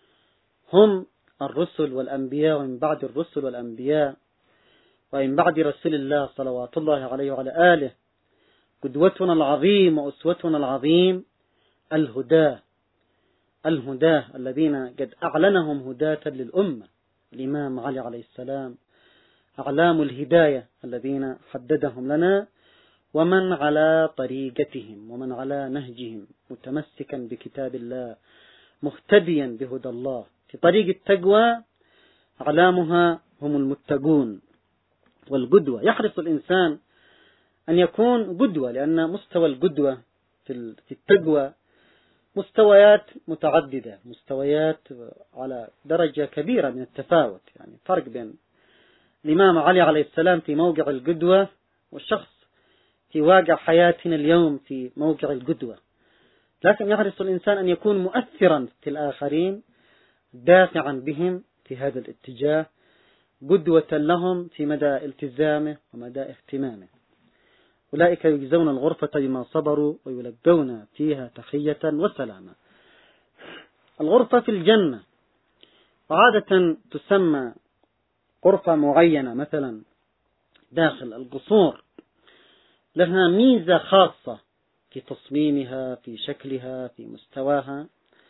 هم الرسل والأنبياء، ومن بعد الرسل والأنبياء ومن بعد رسول الله صلوات الله عليه وعلى آله قدوتنا العظيم وأسوتنا العظيم الهداة الهداة الذين قد أعلنهم هداة للأمة. الإمام علي عليه السلام أعلام الهداية الذين حددهم لنا، ومن على طريقتهم ومن على نهجهم متمسكا بكتاب الله مهتديا بهدى الله في طريق التقوى، أعلامها هم المتقون. والقدوة يحرص الإنسان أن يكون قدوة، لأن مستوى القدوة في التقوى مستويات متعددة، مستويات على درجة كبيرة من التفاوت. يعني فرق بين الإمام علي عليه السلام في موقع القدوة والشخص في واقع حياتنا اليوم في موقع القدوة. لكن يحرص الإنسان أن يكون مؤثرا في الآخرين، دافعا بهم في هذا الاتجاه، قدوة لهم في مدى التزامه ومدى اهتمامه. أولئك يجزون الغرفة بما صبروا ويلقون فيها تحية وسلاما. الغرفة في الجنة وعادة تسمى غرفة معينة، مثلا داخل القصور، لها ميزة خاصة في تصميمها، في شكلها، في مستواها،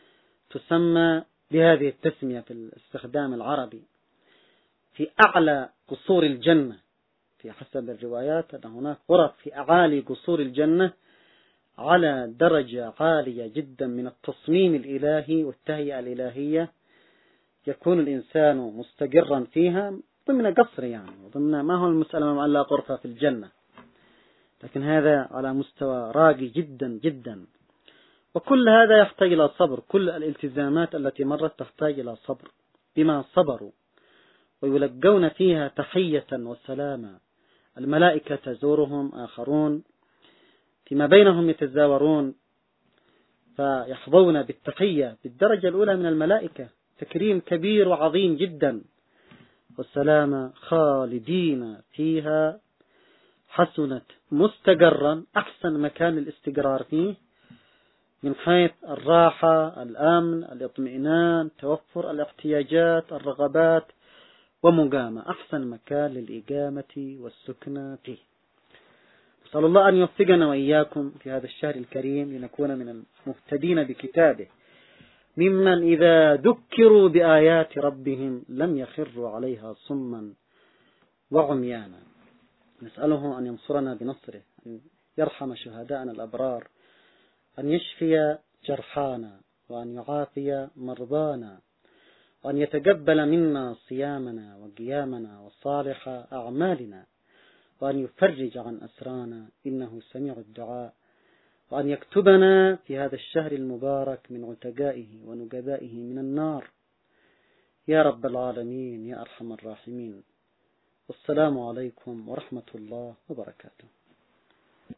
تسمى بهذه التسمية في الاستخدام العربي. في أعلى قصور الجنة، في حسب الروايات أن هناك غرف في أعالي قصور الجنة على درجة عالية جدا من التصميم الإلهي والتهيئة الإلهية، يكون الإنسان مستقرا فيها ضمن قصر، يعني ضمن ما هو المسألة مع الله غرفة في الجنة، لكن هذا على مستوى راقي جدا جدا. وكل هذا يحتاج إلى صبر، كل الالتزامات التي مرت تحتاج إلى صبر. بما صبروا ويلقون فيها تحية وسلاما. الملائكة تزورهم آخرون، فيما بينهم يتزاورون فيحظون بالتحية بالدرجة الأولى من الملائكة، تكريم كبير وعظيم جدا. والسلام خالدين فيها، حسنت مستقرا، أحسن مكان الاستقرار فيه من حيث الراحة، الأمن، الاطمئنان، توفر الاحتياجات، الرغبات ومقامة، أحسن مكان للإقامة والسكنة فيه. نسأل الله أن يوفقنا وإياكم في هذا الشهر الكريم لنكون من المهتدين بكتابه، ممن إذا ذكروا بآيات ربهم لم يخروا عليها صما وعميانا. نسأله أن ينصرنا بنصره، أن يرحم شهداءنا الأبرار، أن يشفي جرحانا، وأن يعافي مرضانا، وأن يتقبل منا صيامنا وقيامنا وصالح أعمالنا، وأن يفرج عن أسرانا إنه سميع الدعاء، وأن يكتبنا في هذا الشهر المبارك من عتقائه ونقبائه من النار يا رب العالمين يا أرحم الراحمين. والسلام عليكم ورحمة الله وبركاته.